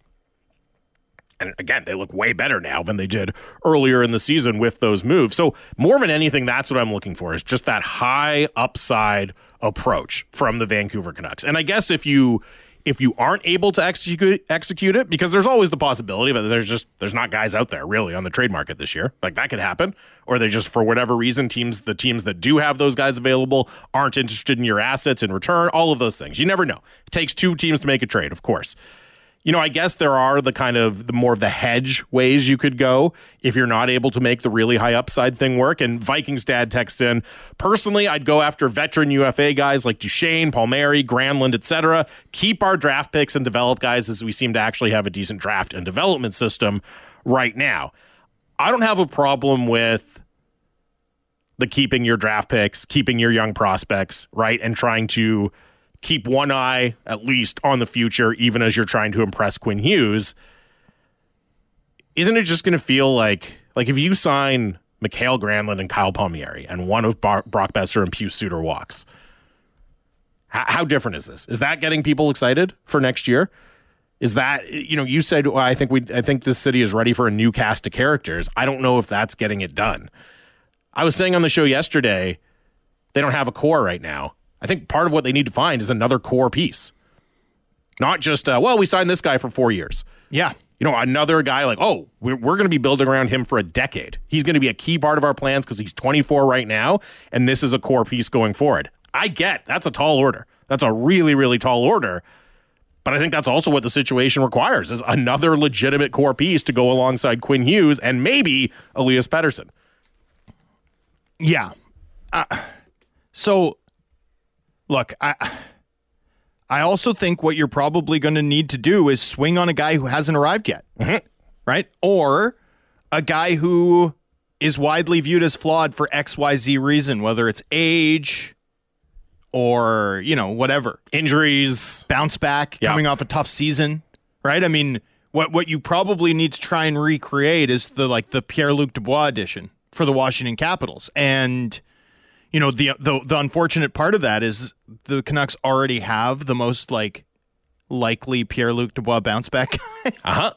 And again, they look way better now than they did earlier in the season with those moves. So more than anything, that's what I'm looking for, is just that high upside approach from the Vancouver Canucks. And I guess if you aren't able to execute it, because there's always the possibility, but there's not guys out there really on the trade market this year. Like, that could happen. Or they just, for whatever reason, the teams that do have those guys available aren't interested in your assets in return. All of those things. You never know. It takes two teams to make a trade, of course. You know, I guess there are the more of the hedge ways you could go if you're not able to make the really high upside thing work. And Vikings Dad texts in, personally, I'd go after veteran UFA guys like Duchesne, Palmieri, Granlund, etc. Keep our draft picks and develop guys, as we seem to actually have a decent draft and development system right now. I don't have a problem with the keeping your draft picks, keeping your young prospects, right, and trying to keep one eye, at least, on the future, even as you're trying to impress Quinn Hughes. Isn't it just going to feel like if you sign Mikael Granlund and Kyle Palmieri and one of Brock Besser and Pius Suter walks, how different is this? Is that getting people excited for next year? Is that, you said, well, I think this city is ready for a new cast of characters. I don't know if that's getting it done. I was saying on the show yesterday, they don't have a core right now. I think part of what they need to find is another core piece. Not just, we signed this guy for 4 years. Yeah. Another guy like, we're going to be building around him for a decade. He's going to be a key part of our plans because he's 24 right now, and this is a core piece going forward. I get that's a tall order. That's a really, really tall order. But I think that's also what the situation requires, is another legitimate core piece to go alongside Quinn Hughes and maybe Elias Pettersson. Yeah. So... Look, I also think what you're probably going to need to do is swing on a guy who hasn't arrived yet, right? Or a guy who is widely viewed as flawed for XYZ reason, whether it's age or, whatever. Injuries. Bounce back, coming off a tough season, right? I mean, what you probably need to try and recreate is the Pierre-Luc Dubois edition for the Washington Capitals. And... the unfortunate part of that is the Canucks already have the most likely Pierre-Luc Dubois bounce back guy.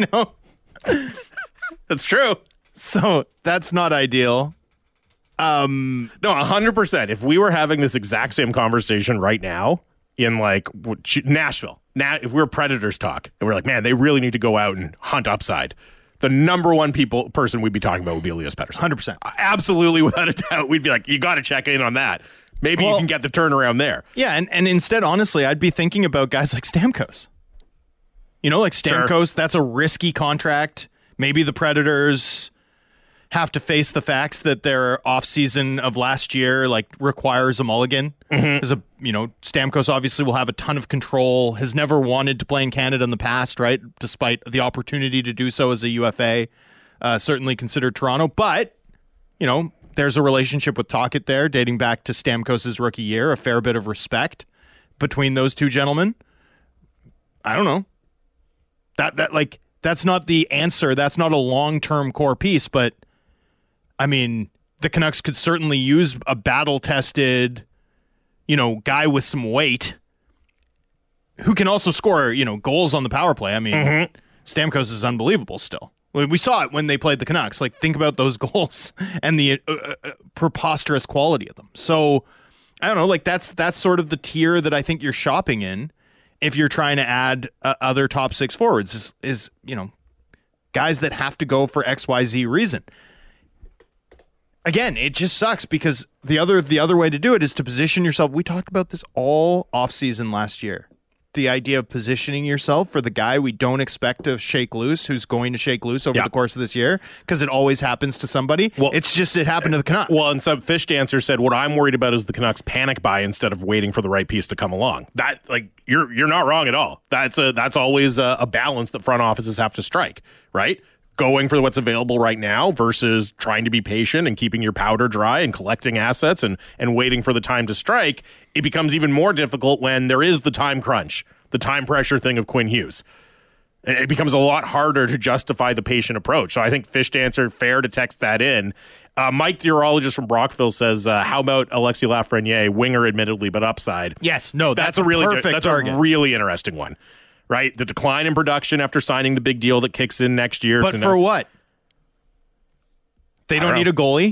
That's true. So that's not ideal. No, 100%. If we were having this exact same conversation right now in Nashville, if we were Predators talk and we're like, man, they really need to go out and hunt upside, the number one person we'd be talking about would be Elias Pettersson. 100%. Absolutely, without a doubt. We'd be like, you got to check in on that. Maybe you can get the turnaround there. Yeah, and instead, honestly, I'd be thinking about guys like Stamkos. Stamkos, sure. That's a risky contract. Maybe the Predators have to face the facts that their offseason of last year requires a mulligan. Because Stamkos obviously will have a ton of control, has never wanted to play in Canada in the past, right? Despite the opportunity to do so as a UFA. Certainly considered Toronto. But, there's a relationship with Tocchet there dating back to Stamkos' rookie year, a fair bit of respect between those two gentlemen. I don't know. That's not the answer. That's not a long-term core piece, but I mean, the Canucks could certainly use a battle-tested, guy with some weight who can also score, goals on the power play. I mean, Stamkos is unbelievable still. We saw it when they played the Canucks. Like, think about those goals and the preposterous quality of them. So, I don't know, like that's sort of the tier that I think you're shopping in if you're trying to add other top six forwards is guys that have to go for XYZ reason. Again, it just sucks because the other way to do it is to position yourself. We talked about this all offseason last year. The idea of positioning yourself for the guy we don't expect to shake loose, who's going to shake loose over the course of this year, because it always happens to somebody. Well, it happened to the Canucks. Well, and some Fish Dancer said, what I'm worried about is the Canucks panic buy instead of waiting for the right piece to come along. That, like, you're not wrong at all. That's always a balance that front offices have to strike, right? Going for what's available right now versus trying to be patient and keeping your powder dry and collecting assets and waiting for the time to strike. It becomes even more difficult when there is the time crunch, the time pressure thing of Quinn Hughes. It becomes a lot harder to justify the patient approach. So I think Fish Dancer, fair to text that in. Mike, the urologist from Brockville, says, how about Alexis Lafreniere, winger admittedly, but upside? Yes, no, that's a really perfect that's target. A really interesting one. Right? The decline in production after signing the big deal that kicks in next year. But for what? They don't need a goalie.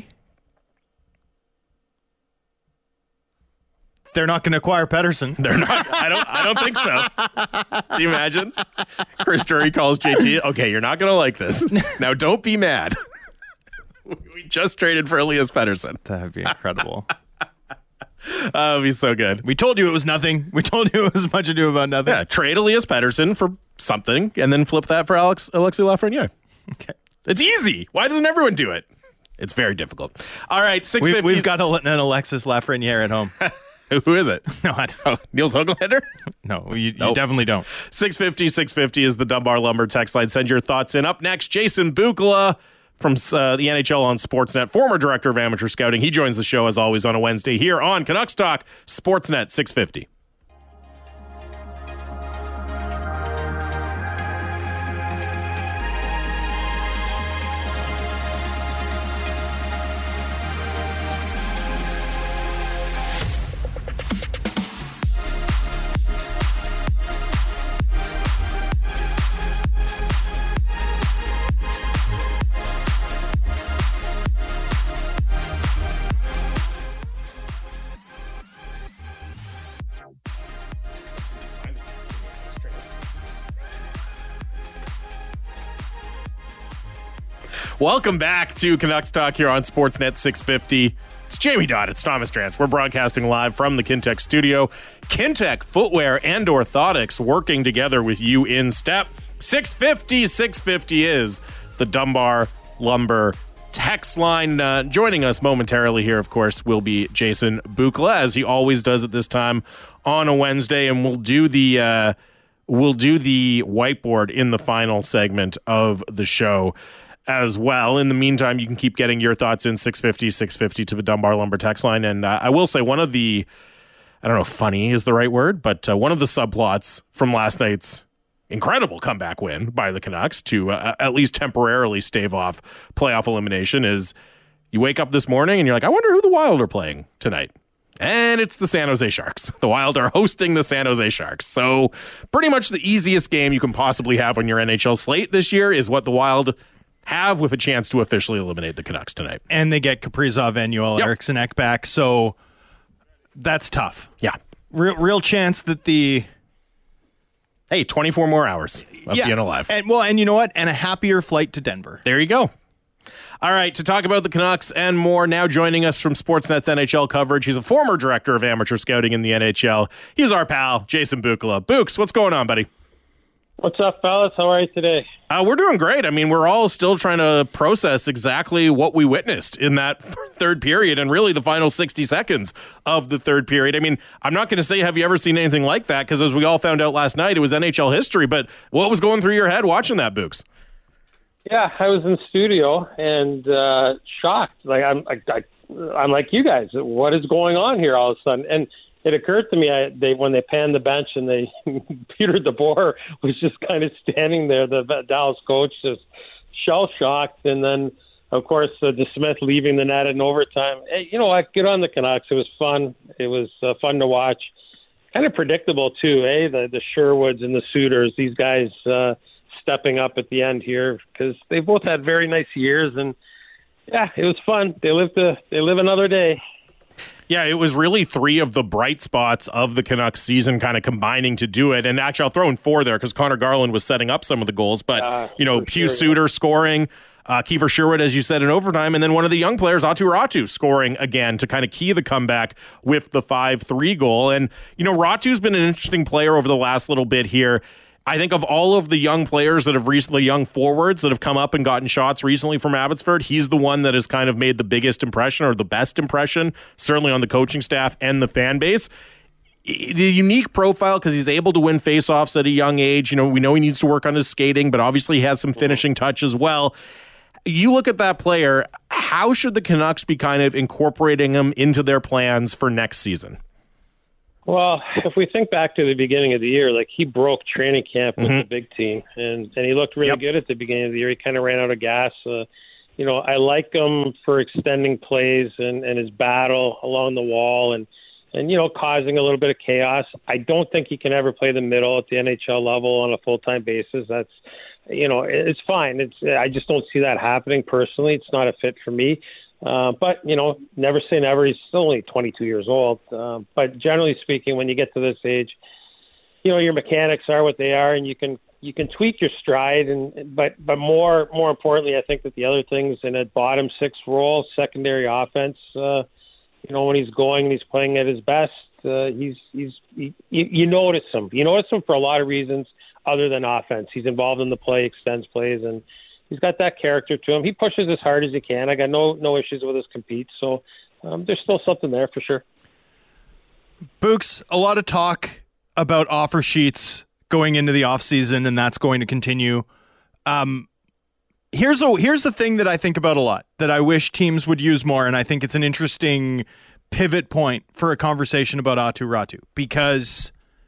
They're not going to acquire Pettersson. They're not. I don't think so. Can you imagine? Chris Drury calls JT. Okay, you're not going to like this. Now, don't be mad. We just traded for Elias Pettersson. That'd be incredible. It'd be so good. We told you it was nothing. We told you it was much ado about nothing. Yeah, trade Elias Pettersson for something and then flip that for Alexis Lafreniere. Okay. It's easy. Why doesn't everyone do it? It's very difficult. All right, 650. We've got an Alexis Lafreniere at home. Who is it? No, I don't. Oh, Niels Hoglander? No, you definitely don't. 650 is the Dunbar Lumber text line. Send your thoughts in. Up next, Jason Bukala from the NHL on Sportsnet, former director of amateur scouting. He joins the show, as always, on a Wednesday here on Canucks Talk, Sportsnet 650. Welcome back to Canucks Talk here on Sportsnet 650. It's Jamie Dodd. It's Thomas Drance. We're broadcasting live from the Kintec studio. Kintec Footwear and Orthotics working together with you in step. 650 is the Dunbar Lumber text line. Joining us momentarily here, of course, will be Jason Bukala, as he always does at this time on a Wednesday, and we'll do the whiteboard in the final segment of the show as well. In the meantime, you can keep getting your thoughts in 650 to the Dunbar Lumber text line. And I will say one of the, I don't know if funny is the right word, but one of the subplots from last night's incredible comeback win by the Canucks to at least temporarily stave off playoff elimination is you wake up this morning and you're like, I wonder who the Wild are playing tonight. And it's the San Jose Sharks. The Wild are hosting the San Jose Sharks. So pretty much the easiest game you can possibly have on your NHL slate this year is what the Wild have, with a chance to officially eliminate the Canucks tonight. And they get Kaprizov and Joel Eriksson Ek back, so that's tough. Yeah. Real chance that 24 more hours of being alive. And you know what? And a happier flight to Denver. There you go. All right, to talk about the Canucks and more, now joining us from Sportsnet's NHL coverage, he's a former director of amateur scouting in the NHL. He's our pal, Jason Bukala. Books, what's going on, buddy? What's up, fellas? How are you today? We're doing great. I mean, we're all still trying to process exactly what we witnessed in that third period and really the final 60 seconds of the third period. I mean, I'm not going to say, have you ever seen anything like that? Because as we all found out last night, it was NHL history. But what was going through your head watching that, Books? Yeah, I was in studio and shocked. Like I'm like you guys. What is going on here all of a sudden? And it occurred to me when they panned the bench and Peter DeBoer was just kind of standing there, the Dallas coach, just shell-shocked. And then, of course, DeSmith leaving the net in overtime. Hey, you know what? Good on the Canucks. It was fun. It was fun to watch. Kind of predictable, too, eh? The Sherwoods and the Suitors, these guys stepping up at the end here because they both had very nice years, and yeah, it was fun. They live another day. Yeah, it was really three of the bright spots of the Canucks season kind of combining to do it. And actually, I'll throw in four there because Connor Garland was setting up some of the goals. But, Pius Suter scoring, Kiefer Sherwood, as you said, in overtime. And then one of the young players, Aatu Ratu, scoring again to kind of key the comeback with the 5-3 goal. And, Ratu's been an interesting player over the last little bit here. I think of all of the young players that have recently, young forwards that have come up and gotten shots recently from Abbotsford, he's the one that has kind of made the biggest impression or the best impression, certainly on the coaching staff and the fan base. The unique profile because he's able to win faceoffs at a young age. We know he needs to work on his skating, but obviously he has some finishing touch as well. You look at that player, how should the Canucks be kind of incorporating him into their plans for next season? Well, if we think back to the beginning of the year, he broke training camp with the big team, and he looked really good at the beginning of the year. He kind of ran out of gas. I like him for extending plays and his battle along the wall and causing a little bit of chaos. I don't think he can ever play the middle at the NHL level on a full-time basis. That's, it's fine. I just don't see that happening personally. It's not a fit for me. But, never say never. He's still only 22 years old. But generally speaking, when you get to this age, your mechanics are what they are, and you can tweak your stride. But more importantly, I think that the other things in a bottom six role, secondary offense, when he's going and he's playing at his best, you notice him. You notice him for a lot of reasons other than offense. He's involved in the play, extends plays, and he's got that character to him. He pushes as hard as he can. I got no issues with his compete. So there's still something there for sure. Books, a lot of talk about offer sheets going into the offseason, and that's going to continue. Here's the thing that I think about a lot that I wish teams would use more, and I think it's an interesting pivot point for a conversation about Aatu Ratu, because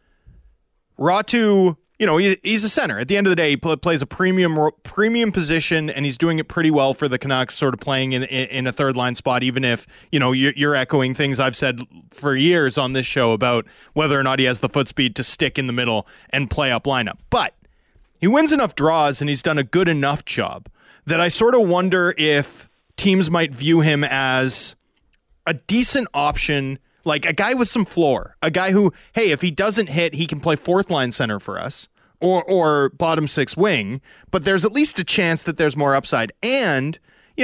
Ratu, he's a center. At the end of the day, he plays a premium position, and he's doing it pretty well for the Canucks, sort of playing in a third-line spot, even if, you're echoing things I've said for years on this show about whether or not he has the foot speed to stick in the middle and play up lineup. But he wins enough draws, and he's done a good enough job that I sort of wonder if teams might view him as a decent option, like a guy with some floor, a guy who, hey, if he doesn't hit, he can play fourth line center for us or bottom six wing, but there's at least a chance that there's more upside. And,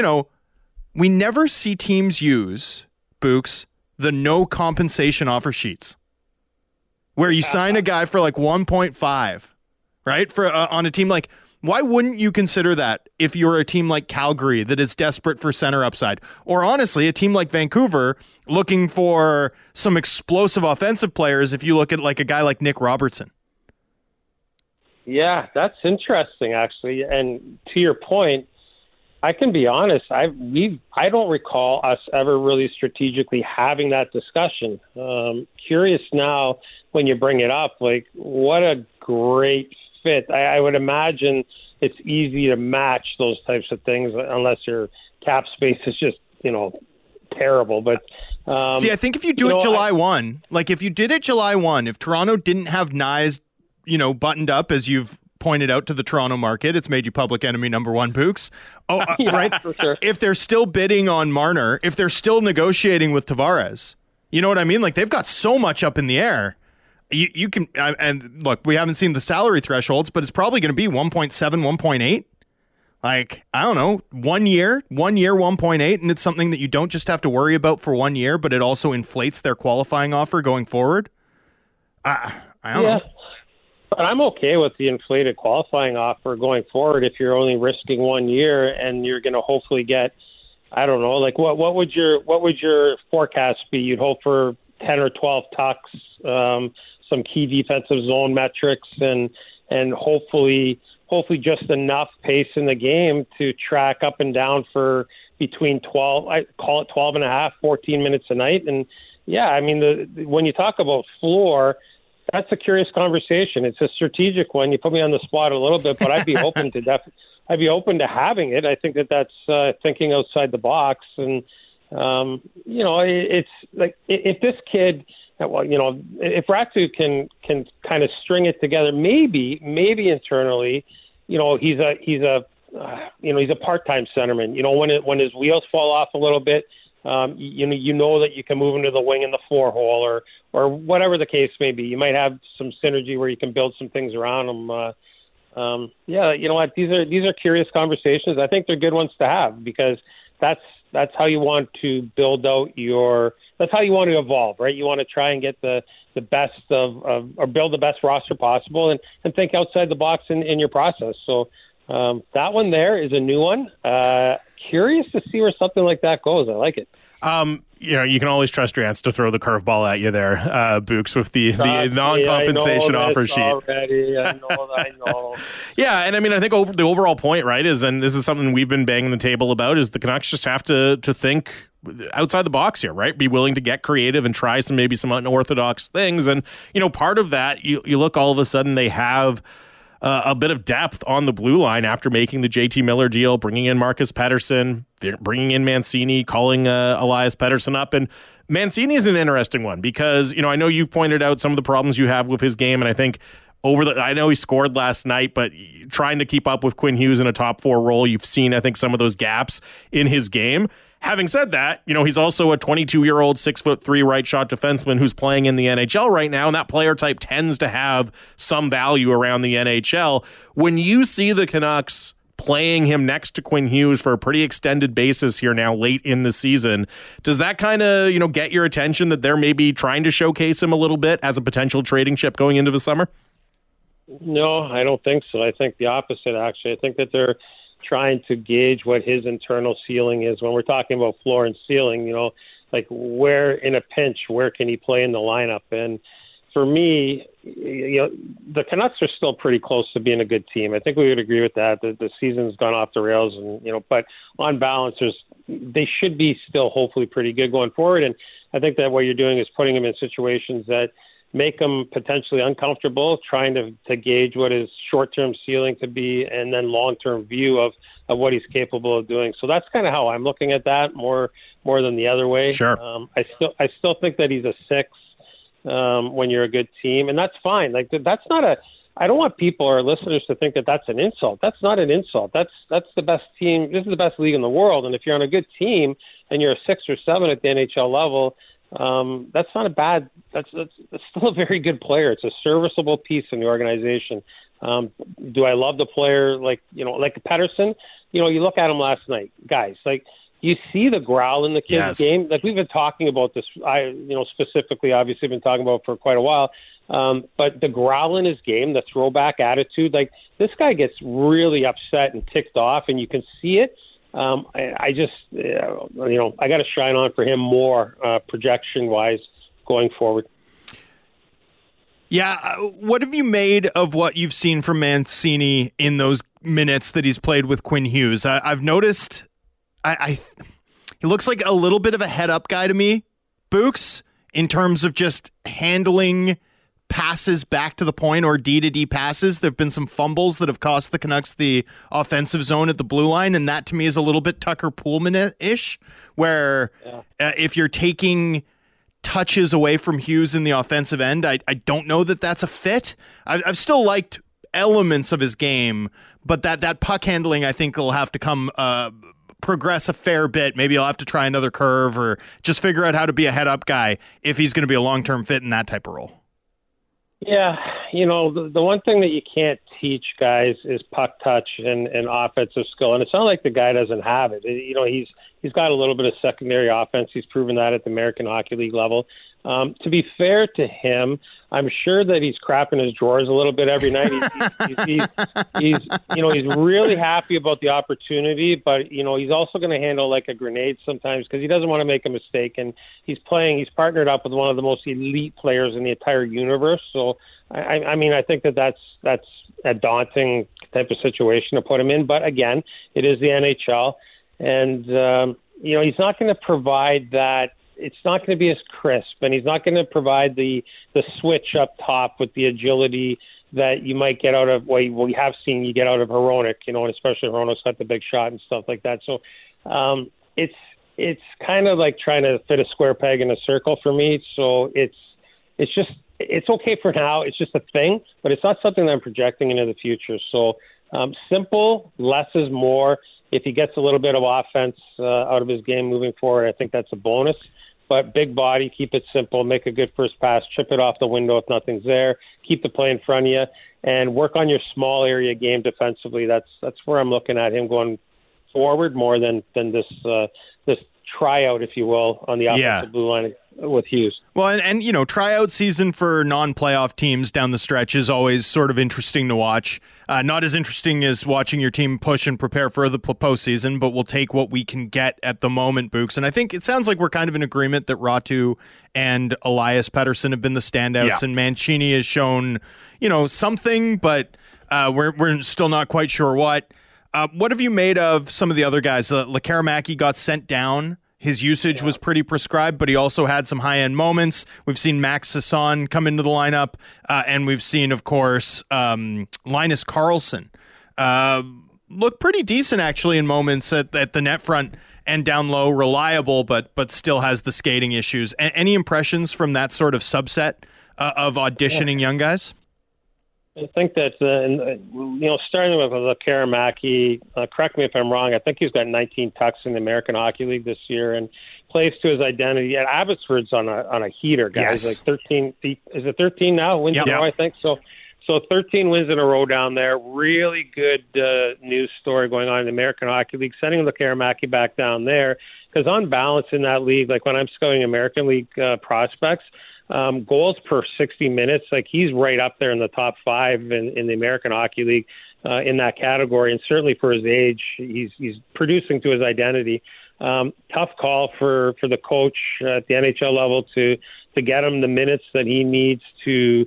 we never see teams use, Books, the no compensation offer sheets where you sign a guy for 1.5, right? For on a team why wouldn't you consider that if you're a team like Calgary that is desperate for center upside? Or honestly, a team like Vancouver looking for some explosive offensive players if you look at a guy like Nick Robertson? Yeah, that's interesting, actually. And to your point, I can be honest, I don't recall us ever really strategically having that discussion. Curious now when you bring it up, what a great fit. I would imagine it's easy to match those types of things unless your cap space is just, terrible. But see, I think if you do it July 1, if you did it July 1, if Toronto didn't have Nyes, buttoned up, as you've pointed out to the Toronto market, it's made you public enemy number one, Pooks. Oh, yeah, right. For sure. If they're still bidding on Marner, if they're still negotiating with Tavares, you know what I mean? They've got so much up in the air. You can, and look, we haven't seen the salary thresholds, but it's probably going to be 1.7, 1.8. I don't know, 1 year, 1.8, and it's something that you don't just have to worry about for 1 year, but it also inflates their qualifying offer going forward. I don't know. But I'm okay with the inflated qualifying offer going forward if you're only risking 1 year and you're going to hopefully get, I don't know, what would your forecast be? You'd hope for 10 or 12 tucks, some key defensive zone metrics, and hopefully just enough pace in the game to track up and down for between 12, I call it 12 and a half, 14 minutes a night. And yeah, I mean, when you talk about floor, that's a curious conversation. It's a strategic one. You put me on the spot a little bit, but I'd be open to I'd be open to having it. I think that's thinking outside the box. And it's if this kid, if Ratu can kind of string it together, maybe internally, he's a part-time centerman. When his wheels fall off a little bit, you know that you can move into the wing in the 4-hole or whatever the case may be. You might have some synergy where you can build some things around him. You know what? These are curious conversations. I think they're good ones to have because that's how you want to build out that's how you want to evolve, right? You want to try and get the best or build the best roster possible and think outside the box in your process. So that one there is a new one. Curious to see where something like that goes. I like it. You can always trust your aunts to throw the curveball at you there, Books, with the non-compensation offer sheet. Already. I know. Yeah, and I mean, I think the overall point, right, is, and this is something we've been banging the table about, is the Canucks just have to think outside the box here, right? Be willing to get creative and try some unorthodox things. And, part of that, you look, all of a sudden they have a bit of depth on the blue line after making the JT Miller deal, bringing in Marcus Pettersson, bringing in Mancini, calling Elias Pettersson up. And Mancini is an interesting one because, I know you've pointed out some of the problems you have with his game. And I think I know he scored last night, but trying to keep up with Quinn Hughes in a top 4 role, you've seen, I think, some of those gaps in his game. Having said that, he's also a 22-year-old, 6'3" right shot defenseman who's playing in the NHL right now, and that player type tends to have some value around the NHL. When you see the Canucks playing him next to Quinn Hughes for a pretty extended basis here now late in the season, does that kind of, get your attention that they're maybe trying to showcase him a little bit as a potential trading chip going into the summer? No, I don't think so. I think the opposite, actually. I think that they're trying to gauge what his internal ceiling is. When we're talking about floor and ceiling, like where in a pinch, where can he play in the lineup? And for me, the Canucks are still pretty close to being a good team. I think we would agree with that. The season's gone off the rails, and but on balance, they should be still hopefully pretty good going forward. And I think that what you're doing is putting them in situations that make him potentially uncomfortable, trying to gauge what his short-term ceiling could be and then long-term view of what he's capable of doing. So that's kind of how I'm looking at that more than the other way. Sure. I still think that he's a 6 when you're a good team, and that's fine. Like that's not I don't want people or listeners to think that that's an insult. That's not an insult. That's the best team. This is the best league in the world, and if you're on a good team and you're a 6 or 7 at the NHL level, that's not a bad. That's still a very good player. It's a serviceable piece in the organization. Do I love the player like Pettersson? You look at him last night, guys. Like you see the growl in the kid's game. Like we've been talking about this. Specifically, obviously, been talking about for quite a while. But the growl in his game, the throwback attitude, like this guy gets really upset and ticked off, and you can see it. I just, I got to shine on for him more projection-wise going forward. Yeah, what have you made of what you've seen from Mancini in those minutes that he's played with Quinn Hughes? I've noticed he looks like a little bit of a head-up guy to me, Books, in terms of just handling passes back to the point or D-to-D passes. There have been some fumbles that have cost the Canucks the offensive zone at the blue line, and that to me is a little bit Tucker Poolman-ish, where if you're taking touches away from Hughes in the offensive end, I don't know that that's a fit. I've still liked elements of his game, but that puck handling I think will have to come progress a fair bit. Maybe he'll have to try another curve or just figure out how to be a head-up guy if he's going to be a long-term fit in that type of role. Yeah, the one thing that you can't teach guys is puck touch and offensive skill. And it's not like the guy doesn't have it. He's got a little bit of secondary offense. He's proven that at the American Hockey League level. To be fair to him, I'm sure that he's crapping his drawers a little bit every night. He's really happy about the opportunity, but he's also going to handle like a grenade sometimes because he doesn't want to make a mistake. And he's partnered up with one of the most elite players in the entire universe. So I think that's a daunting type of situation to put him in. But again, it is the NHL, and he's not going to provide that. It's not going to be as crisp, and he's not going to provide the switch up top with the agility that you might get out of what we have seen you get out of Hronek, and especially Hronek's got the big shot and stuff like that. So it's kind of like trying to fit a square peg in a circle for me. So it's okay for now. It's just a thing, but it's not something that I'm projecting into the future. So Simple, less is more. If he gets a little bit of offense out of his game moving forward, I think that's a bonus. But big body, keep it simple, make a good first pass, chip it off the window if nothing's there, keep the play in front of you, and work on your small area game defensively. That's where I'm looking at him going forward more than this tryout, if you will, on the offensive blue line with Hughes. Well, and you know, tryout season for non-playoff teams down the stretch is always sort of interesting to watch. Not as interesting as watching your team push and prepare for the postseason, but we'll take what we can get at the moment, Books. And I think it sounds like we're kind of in agreement that Ratu and Elias Pettersson have been the standouts, and Mancini has shown, you know, something, but we're still not quite sure what. What have you made of some of the other guys? Lekaramaki got sent down. His usage was pretty prescribed, but he also had some high-end moments. We've seen Max Sasson come into the lineup, and we've seen, of course, Linus Karlsson look pretty decent, actually, in moments at the net front and down low, reliable, but still has the skating issues. Any impressions from that sort of subset of auditioning young guys? I think that, starting with Lekaramaki, correct me if I'm wrong, I think he's got 19 tucks in the American Hockey League this year and plays to his identity. And Abbotsford's on a heater, guys. Yes. Like 13, is it 13 now? Wins in a row, I think. So 13 wins in a row down there. Really good news story going on in the American Hockey League, sending Lekaramaki back down there. Because on balance in that league, like when I'm scouting American League prospects, goals per 60 minutes, like he's right up there in the top 5 in the American Hockey League in that category. And certainly for his age, he's producing to his identity. Tough call for the coach at the NHL level to get him the minutes that he needs to,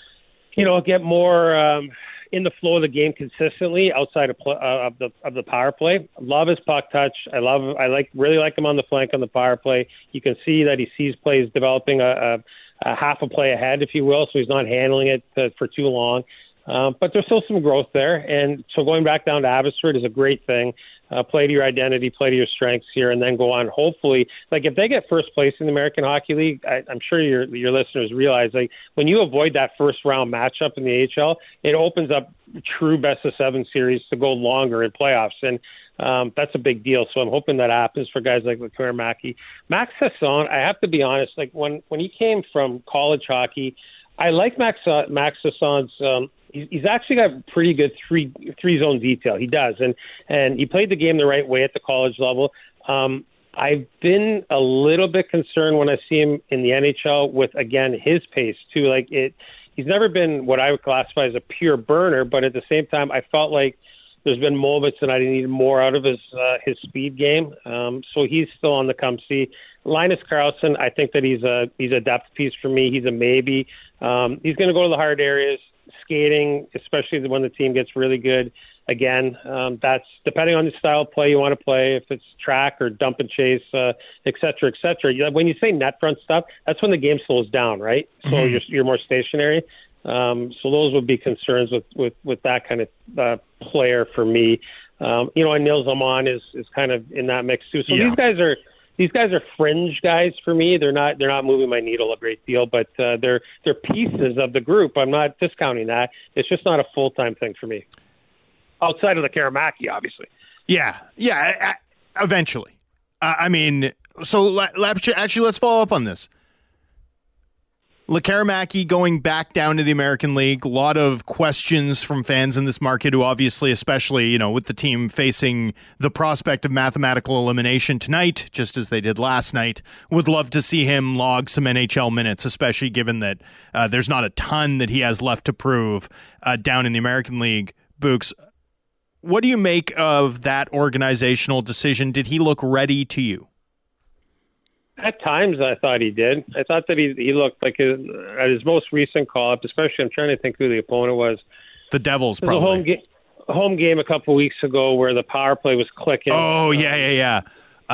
get more in the flow of the game consistently outside of the power play. Love his puck touch. I really like him on the flank on the power play. You can see that he sees plays developing a half a play ahead, if you will, so he's not handling it for too long. But there's still some growth there. And so going back down to Abbotsford is a great thing. Play to your identity, play to your strengths here, and then go on. Hopefully, like if they get first place in the American Hockey League, I'm sure your listeners realize, like when you avoid that first round matchup in the AHL, it opens up true best of 7 series to go longer in playoffs. And that's a big deal. So I'm hoping that happens for guys like Lekaramaki. Max Sasson, I have to be honest, like when he came from college hockey, I like Max Sasson's. He's actually got pretty good three zone detail. He does, and he played the game the right way at the college level. I've been a little bit concerned when I see him in the NHL with, again, his pace too. Like he's never been what I would classify as a pure burner, but at the same time, I felt like there's been moments that I needed more out of his speed game. So he's still on the come see. Linus Karlsson, I think that he's a depth piece for me. He's a maybe. He's going to go to the hard areas, skating, especially when the team gets really good. Again, that's depending on the style of play you want to play, if it's track or dump and chase, et cetera, et cetera. When you say net front stuff, that's when the game slows down, right? So you're more stationary. So those would be concerns with that kind of player for me. And Nils Amon is kind of in that mix too. So these guys are fringe guys for me. They're not moving my needle a great deal, but they're pieces of the group. I'm not discounting that. It's just not a full-time thing for me. Outside of Lekaramaki, obviously. Yeah, eventually. So actually, let's follow up on this. Lekaramaki going back down to the American League. A lot of questions from fans in this market who obviously, especially, with the team facing the prospect of mathematical elimination tonight, just as they did last night, would love to see him log some NHL minutes, especially given that there's not a ton that he has left to prove down in the American League. Books, what do you make of that organizational decision? Did he look ready to you? At times, I thought he did. I thought that he looked like at his most recent call-up, especially, I'm trying to think who the opponent was. The Devils, probably. A home game a couple weeks ago where the power play was clicking. Oh, yeah.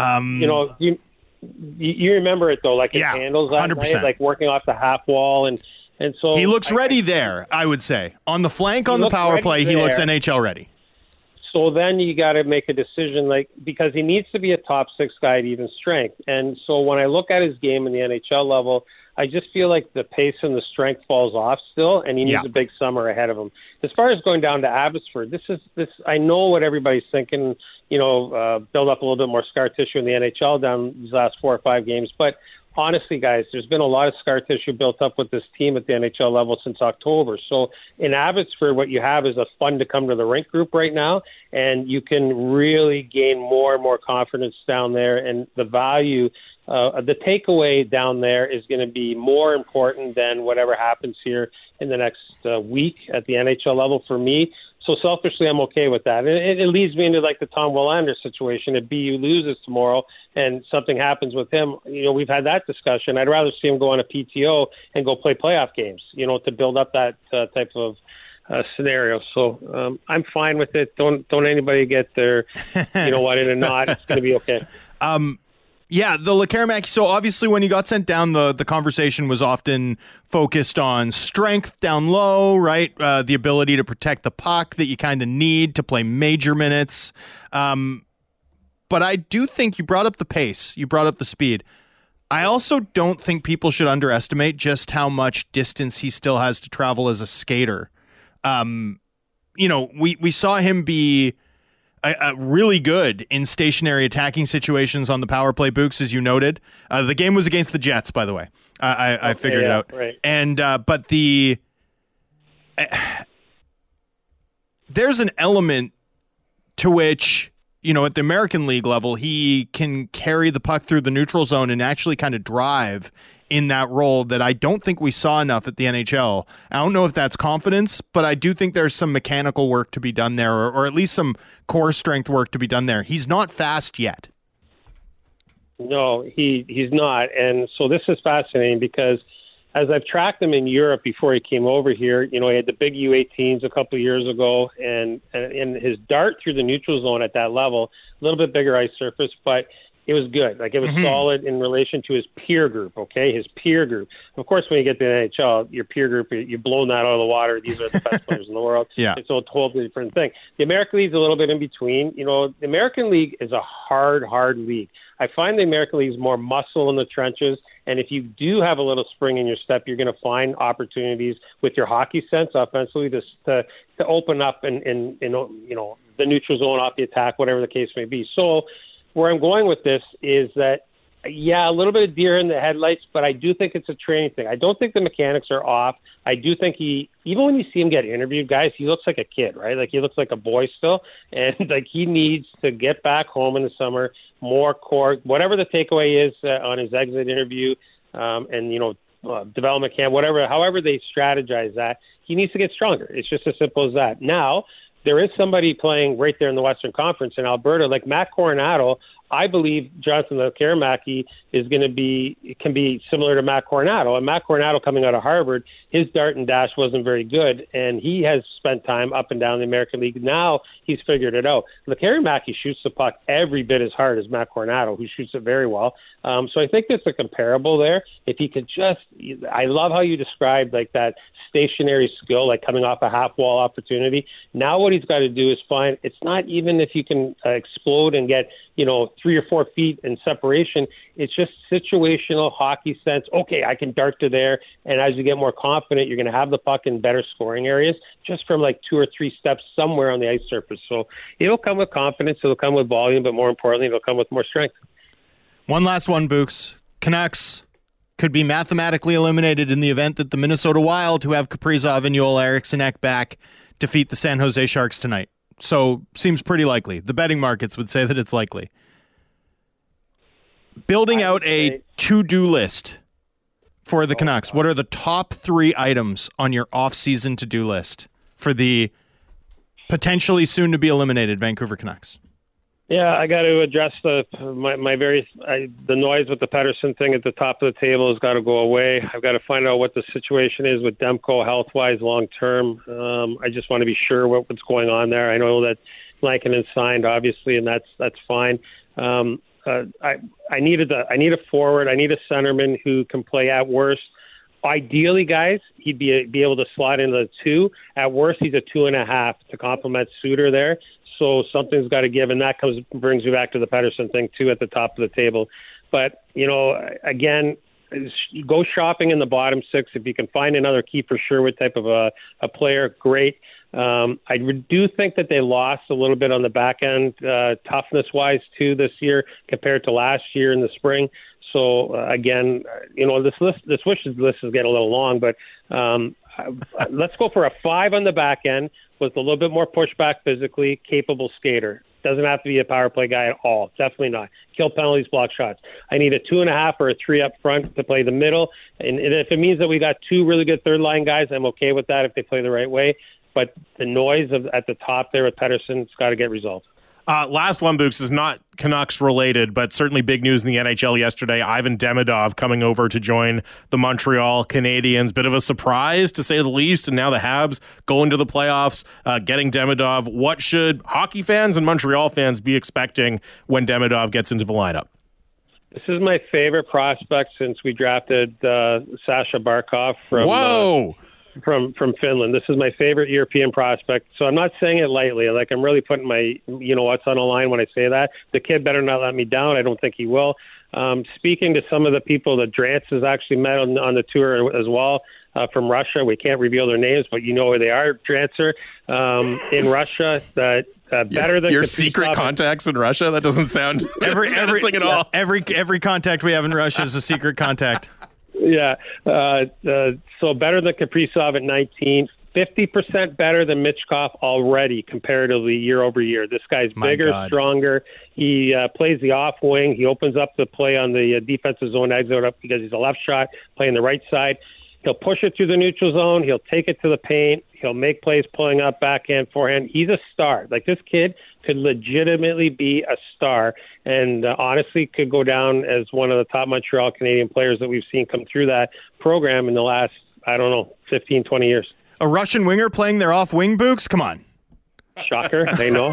You remember it, though, like it handles that 100%. night, like working off the half wall. And so he looks ready there, I would say. On the flank, on the power play, he looks NHL ready. So then you got to make a decision, because he needs to be a top 6 guy at even strength. And so when I look at his game in the NHL level, I just feel like the pace and the strength falls off still, and he needs a big summer ahead of him. As far as going down to Abbotsford, this. I know what everybody's thinking. Build up a little bit more scar tissue in the NHL down these last 4 or 5 games, but honestly, guys, there's been a lot of scar tissue built up with this team at the NHL level since October. So in Abbotsford, what you have is a fun to come to the rink group right now, and you can really gain more and more confidence down there. And the value, the takeaway down there is going to be more important than whatever happens here in the next week at the NHL level for me. So selfishly, I'm okay with that. And it leads me into like the Tom Willander situation. If BU loses tomorrow and something happens with him, we've had that discussion. I'd rather see him go on a PTO and go play playoff games, to build up that type of scenario. So I'm fine with it. Don't anybody get their, in a knot. It's going to be okay. Yeah, the Lekkerimaki. So obviously when he got sent down, the conversation was often focused on strength down low, right? The ability to protect the puck that you kind of need to play major minutes. But I do think you brought up the pace. You brought up the speed. I also don't think people should underestimate just how much distance he still has to travel as a skater. We saw him be really good in stationary attacking situations on the power play, Books, as you noted. The game was against the Jets, by the way. I figured it out. Right. And but there's an element to which, at the American League level, he can carry the puck through the neutral zone and actually kind of drive in that role that I don't think we saw enough at the NHL. I don't know if that's confidence, but I do think there's some mechanical work to be done there, or at least some core strength work to be done there. He's not fast yet. No, he's not. And so this is fascinating because as I've tracked him in Europe before he came over here, he had the big U18s a couple of years ago, and his dart through the neutral zone at that level, a little bit bigger ice surface, but it was good. Like, it was solid in relation to his peer group, okay? His peer group. Of course, when you get to the NHL, your peer group, you've blown that out of the water. These are the best players in the world. Yeah. It's a totally different thing. The American League's a little bit in between. The American League is a hard league. I find the American League is more muscle in the trenches, and if you do have a little spring in your step, you're going to find opportunities with your hockey sense offensively to open up and the neutral zone off the attack, whatever the case may be. So where I'm going with this is that, a little bit of deer in the headlights, but I do think it's a training thing. I don't think the mechanics are off. I do think even when you see him get interviewed, guys, he looks like a kid, right? Like, he looks like a boy still. And like, he needs to get back home in the summer, more core, whatever the takeaway is on his exit interview, development camp, however they strategize that, he needs to get stronger. It's just as simple as that. Now, there is somebody playing right there in the Western Conference in Alberta, like Matt Coronato. I believe Jonathan Lekkerimaki can be similar to Matt Coronato. And Matt Coronato, coming out of Harvard, his dart and dash wasn't very good, and he has spent time up and down the American League. Now he's figured it out. Lekkerimaki shoots the puck every bit as hard as Matt Coronato, who shoots it very well. So I think there's a comparable there. If he could I love how you described like that stationary skill, like coming off a half wall opportunity. Now what he's got to do is find, it's not even if you can explode and get 3 or 4 feet in separation. It's just situational hockey sense. Okay, I can dart to there, and as you get more confident, you're going to have the puck in better scoring areas just from like 2 or 3 steps somewhere on the ice surface. So it'll come with confidence, it'll come with volume, but more importantly, it'll come with more strength. One last one, Books. Canucks could be mathematically eliminated in the event that the Minnesota Wild, who have Kaprizov and Joel Eriksson Ek back, defeat the San Jose Sharks tonight. So, seems pretty likely. The betting markets would say that it's likely. Building out a to-do list for the Canucks. What are the top 3 items on your off-season to-do list for the potentially soon-to-be eliminated Vancouver Canucks? Yeah, I got to address the noise with the Pettersson thing at the top of the table has got to go away. I've got to find out what the situation is with Demko health-wise long-term. I just want to be sure what's going on there. I know that Lankinen signed, obviously, and that's fine. I need a forward. I need a centerman who can play at worst. Ideally, guys, he'd be able to slot into the 2. At worst, he's a 2.5 to complement Suter there. So something's got to give, and that brings me back to the Pettersson thing too at the top of the table. But again, go shopping in the bottom six. If you can find another Kiefer Sherwood type of a player, great. I do think that they lost a little bit on the back end, toughness-wise, too, this year compared to last year in the spring. So, again, this wishes list is getting a little long, but let's go for a 5 on the back end with a little bit more pushback physically, capable skater. Doesn't have to be a power play guy at all. Definitely not. Kill penalties, block shots. I need a 2.5 or a 3 up front to play the middle. And if it means that we got 2 really good third-line guys, I'm okay with that if they play the right way. But the noise at the top there with Pettersson's got to get resolved. Last one, Books, is not Canucks related, but certainly big news in the NHL yesterday. Ivan Demidov coming over to join the Montreal Canadiens. Bit of a surprise, to say the least. And now the Habs going to the playoffs, getting Demidov. What should hockey fans and Montreal fans be expecting when Demidov gets into the lineup? This is my favorite prospect since we drafted Sasha Barkov from Finland. This is my favorite European prospect. So I'm not saying it lightly. Like, I'm really putting my, what's on the line when I say that. The kid better not let me down. I don't think he will. Speaking to some of the people that Drance has actually met on the tour as well, from Russia. We can't reveal their names, but you know where they are, Drancer, in Russia. That better than your secret contacts in Russia. That doesn't sound menacing at all. Every contact we have in Russia is a secret contact. Yeah. So better than Kaprizov at 19, 50% better than Michkov already comparatively year over year. This guy's bigger, stronger. He plays the off wing. He opens up the play on the defensive zone exit up because he's a left shot, playing the right side. He'll push it through the neutral zone. He'll take it to the paint. He'll make plays pulling up, backhand, forehand. He's a star. Like, this kid could legitimately be a star and honestly could go down as one of the top Montreal Canadian players that we've seen come through that program in the last, 15, 20 years. A Russian winger playing their off-wing, Books? Come on. Shocker. They know.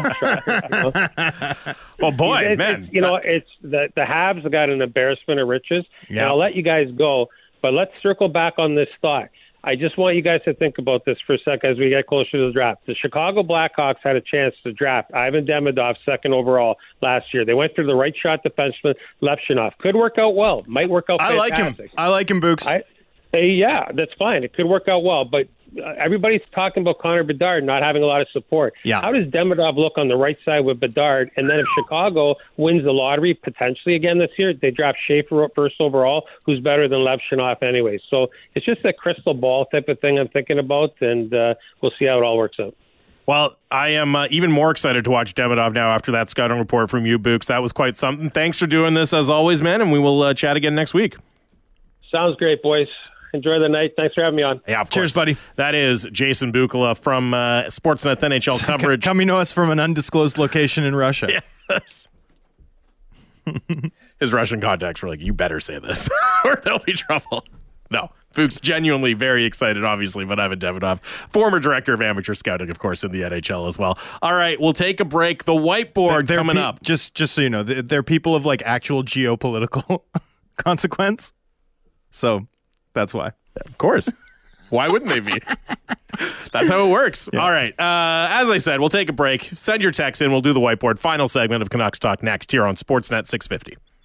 Well, boy, it's the Habs have got an embarrassment of riches. Yeah. And I'll let you guys go, but let's circle back on this thought. I just want you guys to think about this for a second as we get closer to the draft. The Chicago Blackhawks had a chance to draft Ivan Demidov second overall last year. They went through the right shot defenseman, Levshunov. Could work out well. Might work out fantastic. I like him, Books. Yeah, that's fine. It could work out well, but everybody's talking about Connor Bedard not having a lot of support. Yeah. How does Demidov look on the right side with Bedard? And then if Chicago wins the lottery potentially again this year, they draft Schaefer first overall, who's better than Levshunov anyway. So it's just a crystal ball type of thing I'm thinking about, and we'll see how it all works out. Well, I am even more excited to watch Demidov now after that scouting report from you, Books. That was quite something. Thanks for doing this as always, man, and we will chat again next week. Sounds great, boys. Enjoy the night. Thanks for having me on. Yeah, of course. Cheers, buddy. That is Jason Bukala from Sportsnet NHL coverage. Coming to us from an undisclosed location in Russia. Yes. His Russian contacts were like, you better say this or there'll be trouble. No. Fuchs genuinely very excited, obviously, but Ivan Demidov, former director of amateur scouting, of course, in the NHL as well. All right, we'll take a break. The whiteboard coming up. Just so you know, they're people of like actual geopolitical consequence. So that's why. Of course. Why wouldn't they be? That's how it works. Yeah. All right. As I said, we'll take a break. Send your text in. We'll do the whiteboard. Final segment of Canucks Talk next here on Sportsnet 650.